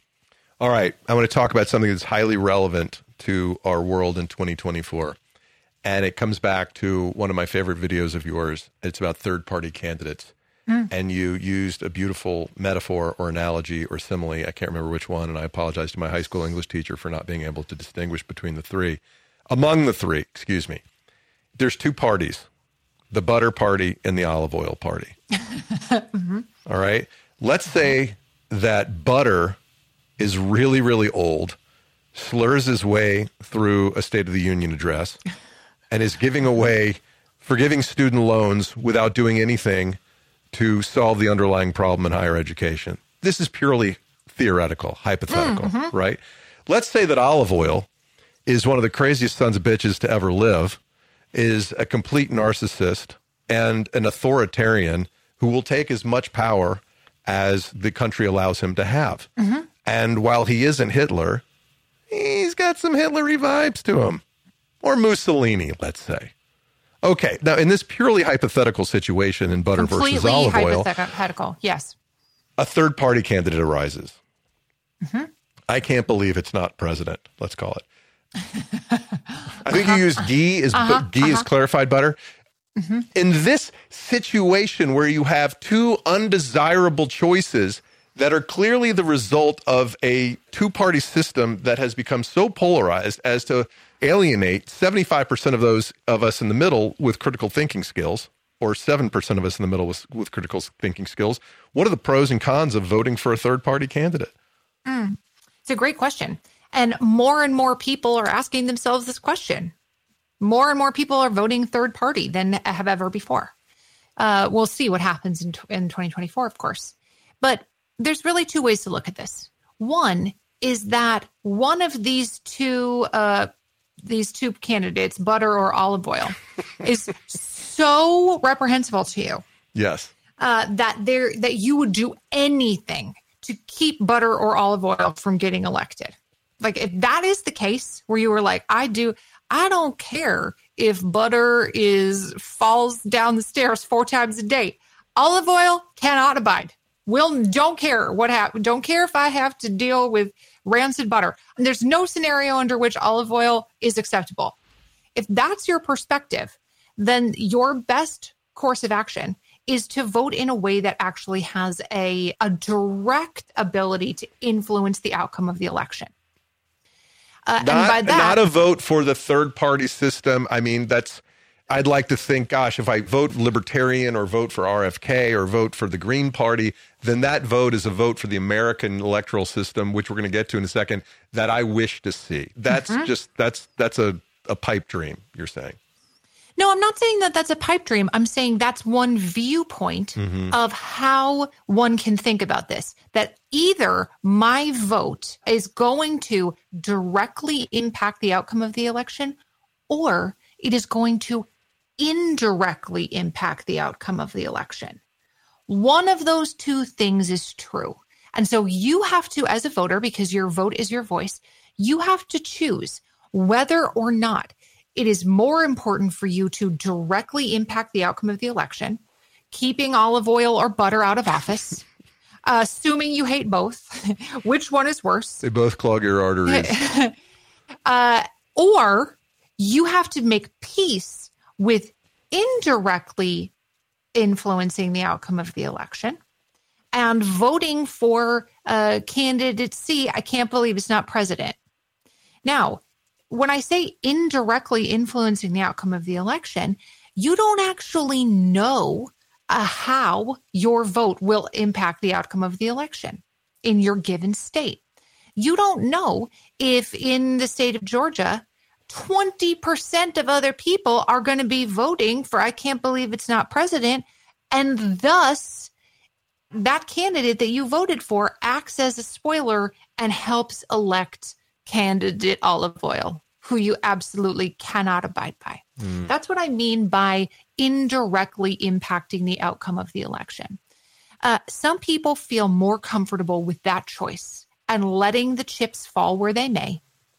All right. I want to talk about something that's highly relevant to our world in twenty twenty-four. And it comes back to one of my favorite videos of yours. It's about third-party candidates. Mm. And you used a beautiful metaphor or analogy or simile. I can't remember which one, and I apologize to my high school English teacher for not being able to distinguish between the three. Among the three, excuse me, there's two parties, the butter party and the olive oil party. Mm-hmm. All right? Let's say that butter is really, really old, slurs his way through a State of the Union address, and is giving away, forgiving student loans without doing anything to solve the underlying problem in higher education. This is purely theoretical, hypothetical, mm-hmm. right? Let's say that olive oil is one of the craziest sons of bitches to ever live, is a complete narcissist and an authoritarian who will take as much power as the country allows him to have. Mm-hmm. And while he isn't Hitler, he's got some Hitler-y vibes to him. Or Mussolini, let's say. Okay, now in this purely hypothetical situation in butter Completely versus olive oil, hypothetical, yes. A third-party candidate arises. Mm-hmm. I can't believe it's not president, let's call it. I think uh-huh. you used ghee, is, uh-huh. ghee uh-huh. is clarified butter. Mm-hmm. In this situation where you have two undesirable choices that are clearly the result of a two-party system that has become so polarized as to alienate seventy-five percent of those of us in the middle with critical thinking skills, or seven percent of us in the middle with, with critical thinking skills. What are the pros and cons of voting for a third-party candidate? Mm. It's a great question. And more and more people are asking themselves this question. More and more people are voting third party than have ever before. Uh, we'll see what happens in, in twenty twenty-four, of course. But there's really two ways to look at this. One is that one of these two uh, these two candidates, butter or olive oil, is so reprehensible to you. Yes. Uh, that there that you would do anything to keep butter or olive oil from getting elected. Like if that is the case where you were like, I do, I don't care if butter is falls down the stairs four times a day. Olive oil cannot abide. Will don't care what happened. Don't care if I have to deal with rancid butter. And there's no scenario under which olive oil is acceptable. If that's your perspective, then your best course of action is to vote in a way that actually has a, a direct ability to influence the outcome of the election. Uh, not, and by that, not a vote for the third party system. I mean, that's, I'd like to think, gosh, if I vote Libertarian or vote for R F K or vote for the Green Party, then that vote is a vote for the American electoral system, which we're going to get to in a second, that I wish to see. That's mm-hmm. just, that's, that's a, a pipe dream, you're saying. No, I'm not saying that that's a pipe dream. I'm saying that's one viewpoint mm-hmm. of how one can think about this, that either my vote is going to directly impact the outcome of the election, or it is going to indirectly impact the outcome of the election. One of those two things is true. And so you have to, as a voter, because your vote is your voice, you have to choose whether or not it is more important for you to directly impact the outcome of the election, keeping olive oil or butter out of office, uh, assuming you hate both. Which one is worse? They both clog your arteries. uh, or you have to make peace with indirectly influencing the outcome of the election and voting for uh, candidate C. I can't believe it's not president. Now, when I say indirectly influencing the outcome of the election, you don't actually know uh, how your vote will impact the outcome of the election in your given state. You don't know if in the state of Georgia, twenty percent of other people are going to be voting for I can't believe it's not president, and thus that candidate that you voted for acts as a spoiler and helps elect candidate olive oil, who you absolutely cannot abide by. Mm. That's what I mean by indirectly impacting the outcome of the election. Uh, some people feel more comfortable with that choice and letting the chips fall where they may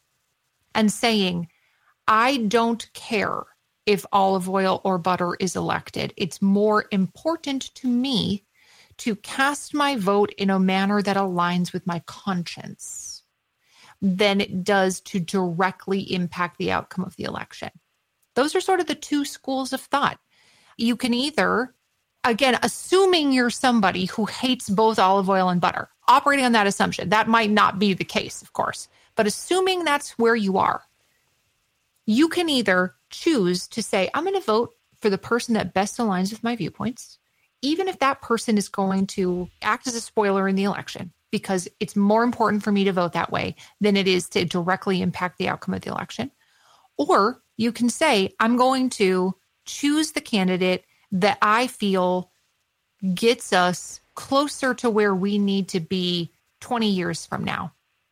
and saying, I don't care if olive oil or butter is elected. It's more important to me to cast my vote in a manner that aligns with my conscience than it does to directly impact the outcome of the election. Those are sort of the two schools of thought. You can either, again, assuming you're somebody who hates both olive oil and butter, operating on that assumption, that might not be the case, of course, but assuming that's where you are, you can either choose to say, I'm going to vote for the person that best aligns with my viewpoints, even if that person is going to act as a spoiler in the election, because it's more important for me to vote that way than it is to directly impact the outcome of the election. Or you can say, I'm going to choose the candidate that I feel gets us closer to where we need to be twenty years from now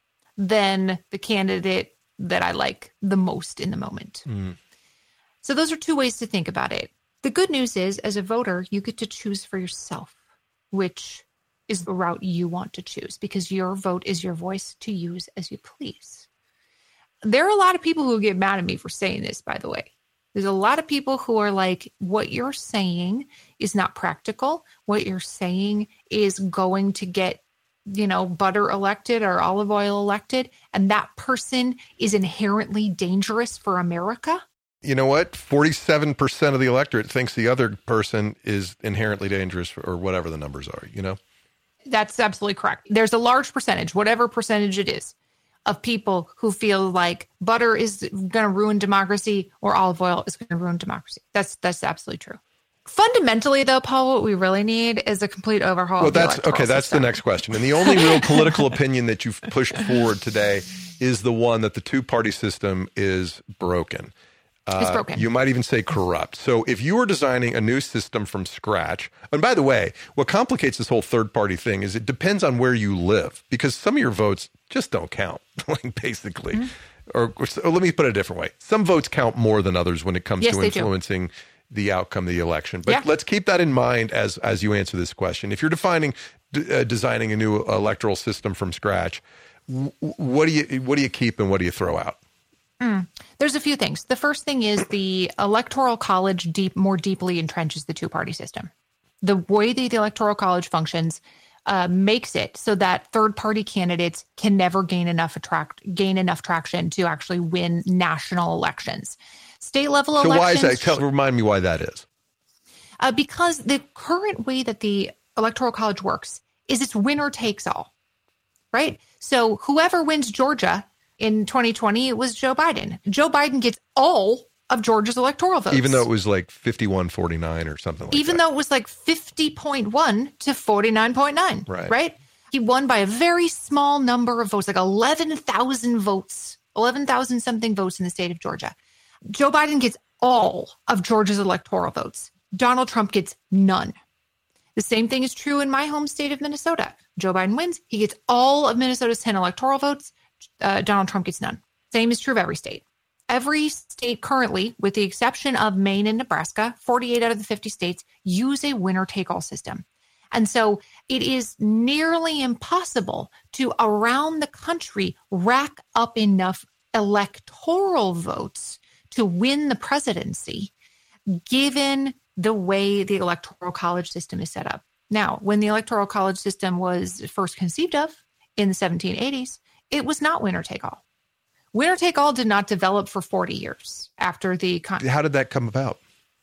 than the candidate that I like the most in the moment. Mm. So those are two ways to think about it. The good news is, as a voter, you get to choose for yourself, which is the route you want to choose, because your vote is your voice to use as you please. There are a lot of people who get mad at me for saying this, by the way. There's a lot of people who are like, what you're saying is not practical. What you're saying is going to get, you know, butter elected or olive oil elected, and that person is inherently dangerous for America. You know what? forty-seven percent of the electorate thinks the other person is inherently dangerous, or whatever the numbers are, you know? That's absolutely correct. There's a large percentage, whatever percentage it is, of people who feel like butter is going to ruin democracy or olive oil is going to ruin democracy. That's that's absolutely true. Fundamentally, though, Paul, what we really need is a complete overhaul. Well, of the that's okay. That's system. The next question. And the only real political opinion that you've pushed forward today is the one that the two-party system is broken. Uh, it's broken. You might even say corrupt. So if you were designing a new system from scratch, and by the way, what complicates this whole third party thing is it depends on where you live, because some of your votes just don't count, like basically. Mm-hmm. Or, or, or let me put it a different way. Some votes count more than others when it comes yes, to influencing do. the outcome of the election. But yeah. let's keep that in mind as as you answer this question. If you're defining d- uh, designing a new electoral system from scratch, w- what do you what do you keep and what do you throw out? Mm. There's a few things. The first thing is the Electoral College deep more deeply entrenches the two-party system. The way that the Electoral College functions uh, makes it so that third-party candidates can never gain enough attract gain enough traction to actually win national elections. State-level so elections. So why is that? Tell, remind me why that is. Uh, because the current way that the Electoral College works is it's winner takes all, right? So whoever wins Georgia in twenty twenty, it was Joe Biden. Joe Biden gets all of Georgia's electoral votes. Even though it was like fifty-one forty-nine or something like Even that. though it was like fifty point one to forty-nine point nine, right. right? He won by a very small number of votes, like eleven thousand votes, eleven thousand something votes in the state of Georgia. Joe Biden gets all of Georgia's electoral votes. Donald Trump gets none. The same thing is true in my home state of Minnesota. Joe Biden wins. He gets all of Minnesota's ten electoral votes. Uh, Donald Trump gets none. Same is true of every state. Every state currently, with the exception of Maine and Nebraska, forty-eight out of the fifty states use a winner-take-all system. And so it is nearly impossible to, around the country, rack up enough electoral votes to win the presidency, given the way the Electoral College system is set up. Now, when the Electoral College system was first conceived of in the seventeen eighties, it was not winner-take-all. Winner-take-all did not develop for forty years after the... Con- How did that come about?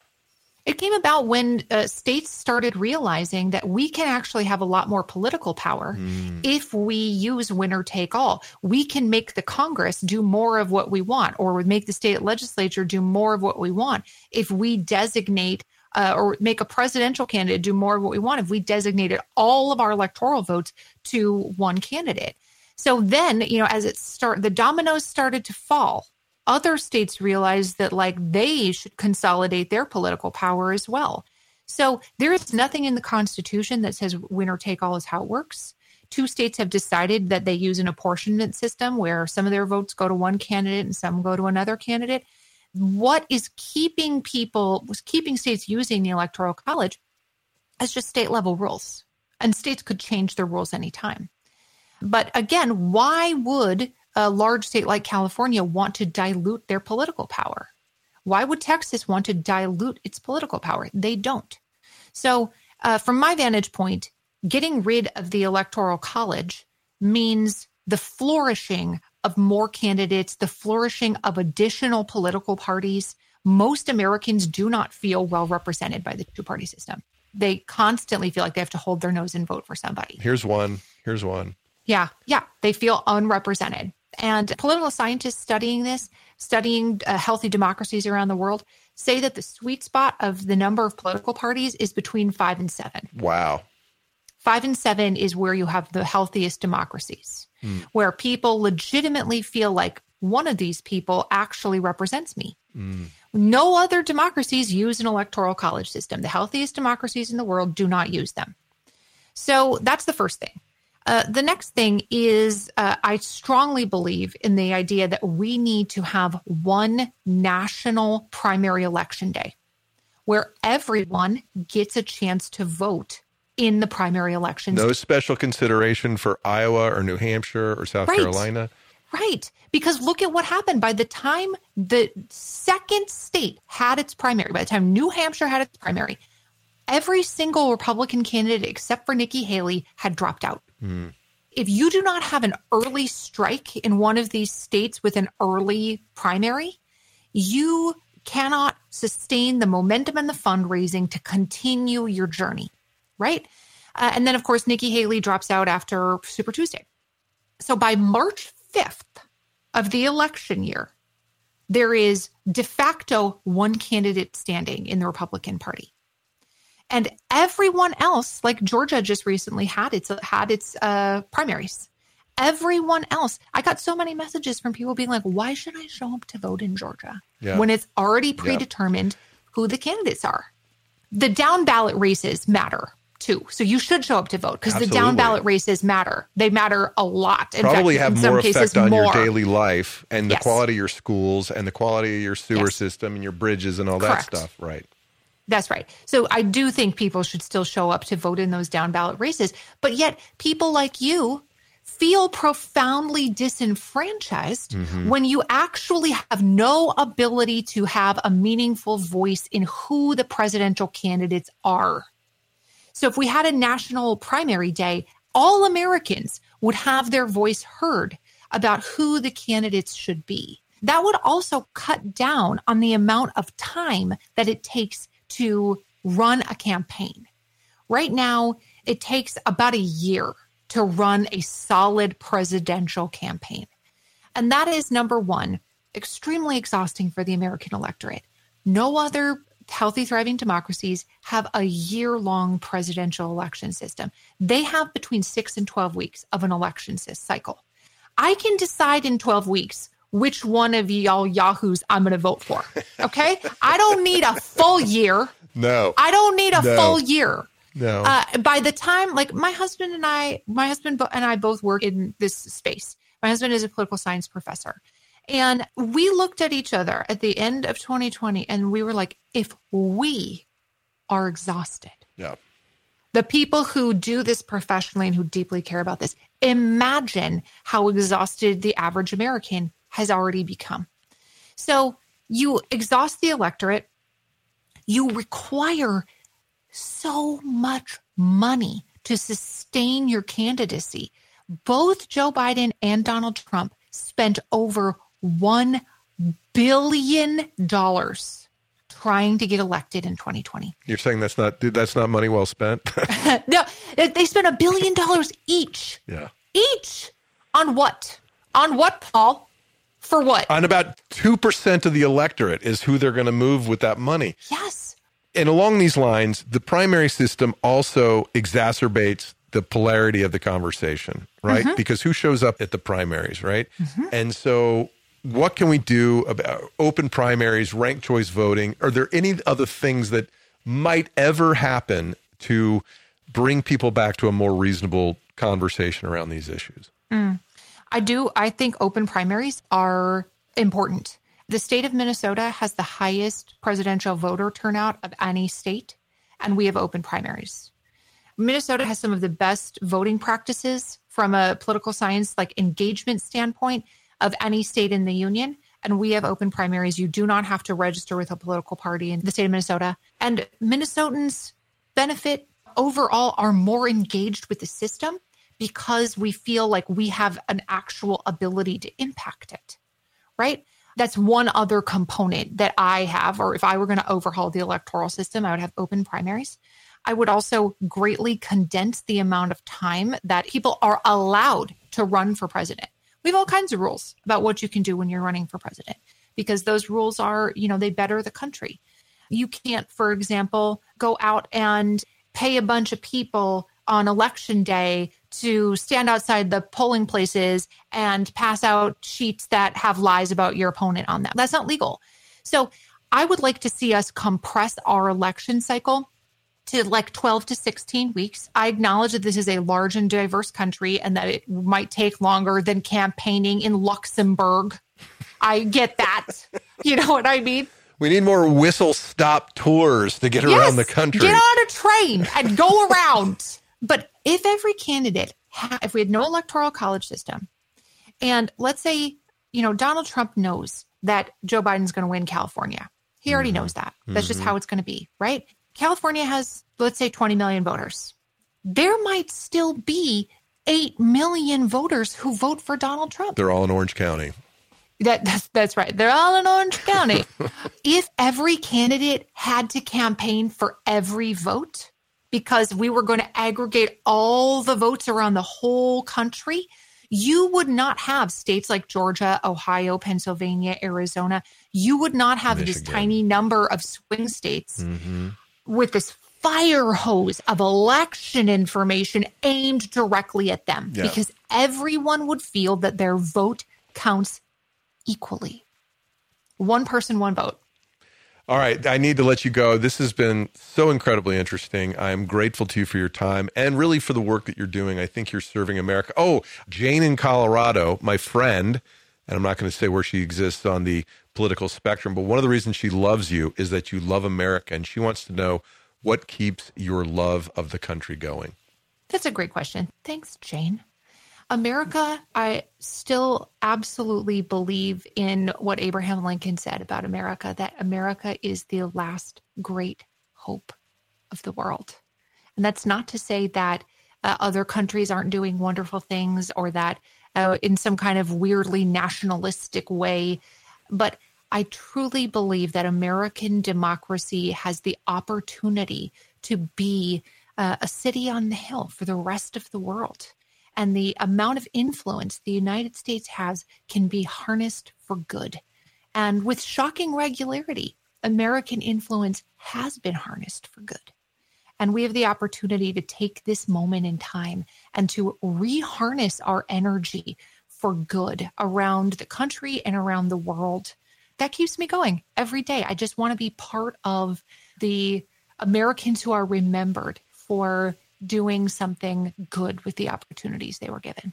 It came about when uh, states started realizing that we can actually have a lot more political power mm. if we use winner-take-all. We can make the Congress do more of what we want, or make the state legislature do more of what we want if we designate uh, or make a presidential candidate do more of what we want if we designated all of our electoral votes to one candidate. So then, you know, as it start, the dominoes started to fall. Other states realized that, like, they should consolidate their political power as well. So there is nothing in the Constitution that says winner take all is how it works. Two states have decided that they use an apportionment system where some of their votes go to one candidate and some go to another candidate. What is keeping people, was keeping states using the Electoral College is just state level rules, and states could change their rules anytime. But again, why would a large state like California want to dilute their political power? Why would Texas want to dilute its political power? They don't. So uh, from my vantage point, getting rid of the Electoral College means the flourishing of more candidates, the flourishing of additional political parties. Most Americans do not feel well represented by the two-party system. They constantly feel like they have to hold their nose and vote for somebody. Here's one. Here's one. Yeah, yeah. They feel unrepresented. And political scientists studying this, studying uh, healthy democracies around the world, say that the sweet spot of the number of political parties is between five and seven. Wow. Five and seven is where you have the healthiest democracies, mm. where people legitimately feel like one of these people actually represents me. Mm. No other democracies use an electoral college system. The healthiest democracies in the world do not use them. So that's the first thing. Uh, the next thing is uh, I strongly believe in the idea that we need to have one national primary election day where everyone gets a chance to vote in the primary elections. No special consideration for Iowa or New Hampshire or South right. Carolina. Right. Because look at what happened. By the time the second state had its primary, by the time New Hampshire had its primary, every single Republican candidate except for Nikki Haley had dropped out. Mm. If you do not have an early strike in one of these states with an early primary, you cannot sustain the momentum and the fundraising to continue your journey, right? Uh, and then, of course, Nikki Haley drops out after Super Tuesday. So by March fifth of the election year, there is de facto one candidate standing in the Republican Party. And everyone else, like Georgia just recently had its had its uh, primaries. everyone else. I got so many messages from people being like, why should I show up to vote in Georgia yeah. when it's already predetermined yeah. who the candidates are? The down ballot races matter too. So you should show up to vote because the down ballot races matter. They matter a lot. In Probably fact, have in more some effect cases, on more. your daily life and the yes. quality of your schools and the quality of your sewer yes. system and your bridges and all Correct. that stuff. Right. That's right. So I do think people should still show up to vote in those down ballot races. But yet people like you feel profoundly disenfranchised mm-hmm. when you actually have no ability to have a meaningful voice in who the presidential candidates are. So if we had a national primary day, all Americans would have their voice heard about who the candidates should be. That would also cut down on the amount of time that it takes to run a campaign. Right now, it takes about a year to run a solid presidential campaign. And that is, number one, extremely exhausting for the American electorate. No other healthy, thriving democracies have a year-long presidential election system. They have between six and twelve weeks of an election cycle. I can decide in twelve weeks which one of y'all yahoos I'm going to vote for. Okay? I don't need a full year. No. I don't need a no. full year. No. Uh, by the time, like my husband and I, my husband and I both work in this space. My husband is a political science professor. And we looked at each other at the end of twenty twenty and we were like, if we are exhausted, yeah. the people who do this professionally and who deeply care about this, imagine how exhausted the average American has already become. So you exhaust the electorate. You require so much money to sustain your candidacy. Both Joe Biden and Donald Trump spent over one billion dollars trying to get elected in twenty twenty. You're saying that's not that's not money well spent? No, they spent a billion dollars each. Yeah. Each. On what? On what, Paul? For what? On about two percent of the electorate is who they're going to move with that money. Yes. And along these lines, the primary system also exacerbates the polarity of the conversation, right? Mm-hmm. Because who shows up at the primaries, right? Mm-hmm. And so what can we do about open primaries, ranked choice voting? Are there any other things that might ever happen to bring people back to a more reasonable conversation around these issues? Mm. I do. I think open primaries are important. The state of Minnesota has the highest presidential voter turnout of any state, and we have open primaries. Minnesota has some of the best voting practices from a political science, like engagement standpoint, of any state in the union. And we have open primaries. You do not have to register with a political party in the state of Minnesota. And Minnesotans benefit overall, are more engaged with the system because we feel like we have an actual ability to impact it, right? That's one other component that I have, or if I were going to overhaul the electoral system, I would have open primaries. I would also greatly condense the amount of time that people are allowed to run for president. We have all kinds of rules about what you can do when you're running for president, because those rules are, you know, they better the country. You can't, for example, go out and pay a bunch of people on election day to stand outside the polling places and pass out sheets that have lies about your opponent on them. That's not legal. So I would like to see us compress our election cycle to like twelve to sixteen weeks. I acknowledge that this is a large and diverse country and that it might take longer than campaigning in Luxembourg. I get that. You know what I mean? We need more whistle-stop tours to get yes, around the country. Get on a train and go around. But if every candidate, ha- if we had no electoral college system, and let's say, you know, Donald Trump knows that Joe Biden's going to win California. He already mm-hmm. knows that. That's mm-hmm. just how it's going to be, right? California has, let's say, twenty million voters. There might still be eight million voters who vote for Donald Trump. They're all in Orange County. That, that's, that's right. They're all in Orange County. If every candidate had to campaign for every vote because we were going to aggregate all the votes around the whole country, you would not have states like Georgia, Ohio, Pennsylvania, Arizona. You would not have Michigan. This tiny number of swing states mm-hmm. with this fire hose of election information aimed directly at them Yeah. because everyone would feel that their vote counts equally. One person, one vote. All right, I need to let you go. This has been so incredibly interesting. I'm grateful to you for your time and really for the work that you're doing. I think you're serving America. Oh, Jane in Colorado, my friend, and I'm not going to say where she exists on the political spectrum, but one of the reasons she loves you is that you love America, and she wants to know what keeps your love of the country going. That's a great question. Thanks, Jane. America, I still absolutely believe in what Abraham Lincoln said about America, that America is the last great hope of the world. And that's not to say that uh, other countries aren't doing wonderful things or that uh, in some kind of weirdly nationalistic way, but I truly believe that American democracy has the opportunity to be uh, a city on the hill for the rest of the world. And the amount of influence the United States has can be harnessed for good. And with shocking regularity, American influence has been harnessed for good. And we have the opportunity to take this moment in time and to reharness our energy for good around the country and around the world. That keeps me going every day. I just want to be part of the Americans who are remembered for doing something good with the opportunities they were given.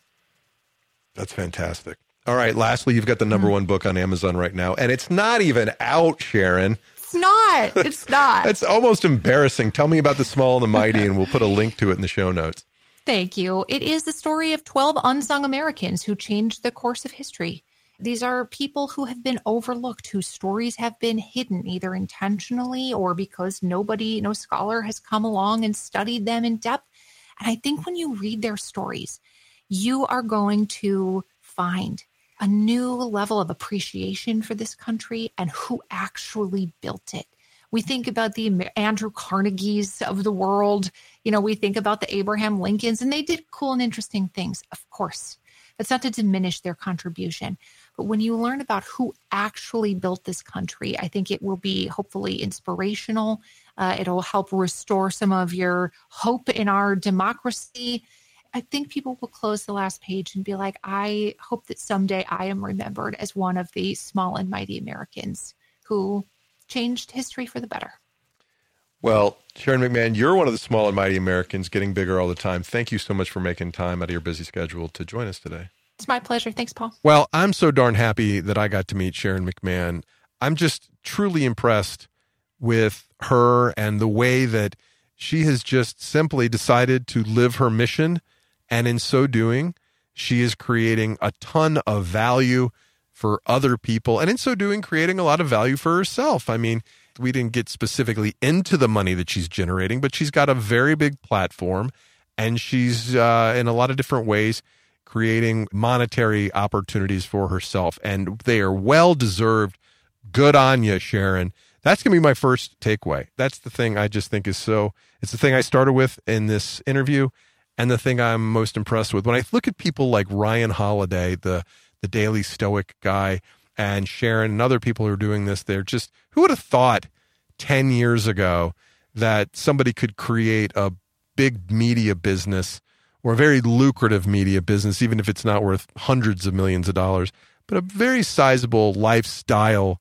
That's fantastic. All right. Lastly, you've got the number mm-hmm. one book on Amazon right now, and it's not even out, Sharon. It's not. It's not. It's almost embarrassing. Tell me about The Small and the Mighty, and we'll put a link to it in the show notes. Thank you. It is the story of twelve unsung Americans who changed the course of history. These are people who have been overlooked, whose stories have been hidden either intentionally or because nobody, no scholar has come along and studied them in depth. And I think when you read their stories, you are going to find a new level of appreciation for this country and who actually built it. We think about the Andrew Carnegies of the world. You know, we think about the Abraham Lincolns, and they did cool and interesting things, of course. That's not to diminish their contribution. But when you learn about who actually built this country, I think it will be hopefully inspirational. Uh, it'll help restore some of your hope in our democracy. I think people will close the last page and be like, I hope that someday I am remembered as one of the small and mighty Americans who changed history for the better. Well, Sharon McMahon, you're one of the small and mighty Americans getting bigger all the time. Thank you so much for making time out of your busy schedule to join us today. It's my pleasure. Thanks, Paul. Well, I'm so darn happy that I got to meet Sharon McMahon. I'm just truly impressed with her and the way that she has just simply decided to live her mission. And in so doing, she is creating a ton of value for other people. And in so doing, creating a lot of value for herself. I mean, we didn't get specifically into the money that she's generating, but she's got a very big platform, and she's uh, in a lot of different ways creating monetary opportunities for herself, and they are well-deserved. Good on you, Sharon. That's going to be my first takeaway. That's the thing I just think is so, it's the thing I started with in this interview, and the thing I'm most impressed with. When I look at people like Ryan Holiday, the, the Daily Stoic guy, and Sharon and other people who are doing this, they're just, who would have thought ten years ago that somebody could create a big media business or a very lucrative media business, even if it's not worth hundreds of millions of dollars, but a very sizable lifestyle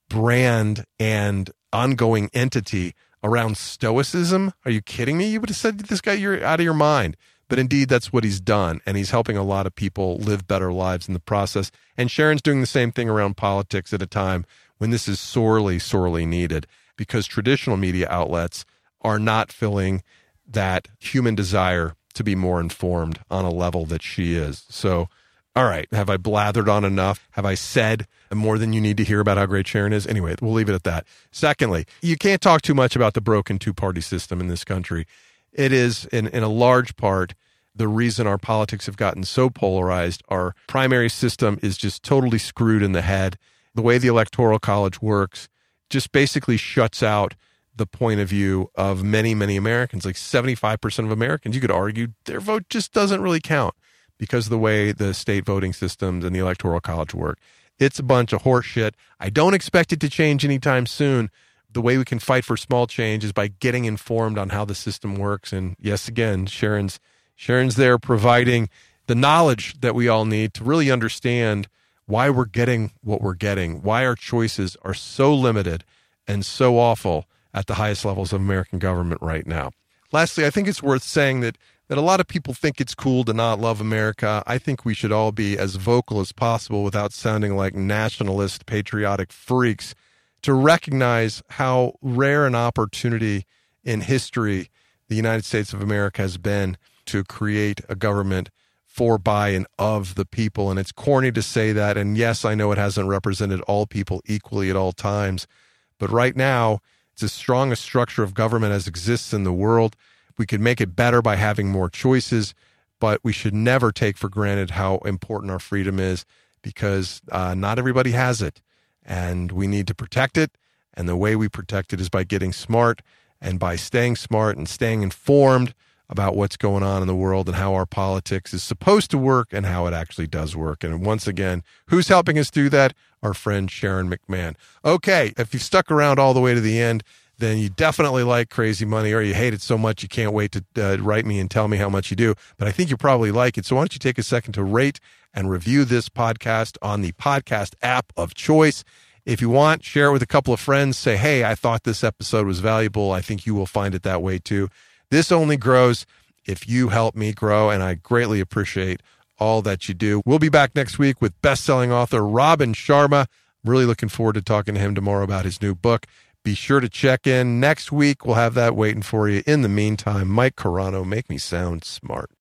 brand and ongoing entity around stoicism? Are you kidding me? You would have said to this guy, you're out of your mind. But indeed, that's what he's done, and he's helping a lot of people live better lives in the process. And Sharon's doing the same thing around politics at a time when this is sorely, sorely needed, because traditional media outlets are not filling that human desire to be more informed on a level that she is. So, all right, have I blathered on enough? Have I said more than you need to hear about how great Sharon is? Anyway, we'll leave it at that. Secondly, you can't talk too much about the broken two-party system in this country. It is, in, in a large part, the reason our politics have gotten so polarized. Our primary system is just totally screwed in the head. The way the Electoral College works just basically shuts out the point of view of many, many Americans. Like seventy-five percent of Americans, you could argue their vote just doesn't really count because of the way the state voting systems and the Electoral College work. It's a bunch of horse shit. I don't expect it to change anytime soon, The way we can fight for small change is by getting informed on how the system works. And yes, again, Sharon's Sharon's there providing the knowledge that we all need to really understand why we're getting what we're getting, why our choices are so limited and so awful at the highest levels of American government right now. Lastly, I think it's worth saying that that a lot of people think it's cool to not love America. I think we should all be as vocal as possible without sounding like nationalist, patriotic freaks, to recognize how rare an opportunity in history the United States of America has been to create a government for, by, and of the people. And it's corny to say that. And yes, I know it hasn't represented all people equally at all times. But right now, it's as strong a structure of government as exists in the world. We could make it better by having more choices, but we should never take for granted how important our freedom is, because uh, not everybody has it. And we need to protect it. And the way we protect it is by getting smart, and by staying smart and staying informed about what's going on in the world and how our politics is supposed to work and how it actually does work. And once again, who's helping us do that? Our friend Sharon McMahon. Okay, if you've stuck around all the way to the end, then you definitely like Crazy Money, or you hate it so much you can't wait to uh, write me and tell me how much you do. But I think you probably like it. So why don't you take a second to rate and review this podcast on the podcast app of choice. If you want, share it with a couple of friends. Say, hey, I thought this episode was valuable. I think you will find it that way too. This only grows if you help me grow, and I greatly appreciate all that you do. We'll be back next week with best-selling author Robin Sharma. I'm really looking forward to talking to him tomorrow about his new book. Be sure to check in next week. We'll have that waiting for you. In the meantime, Mike Carano, make me sound smart.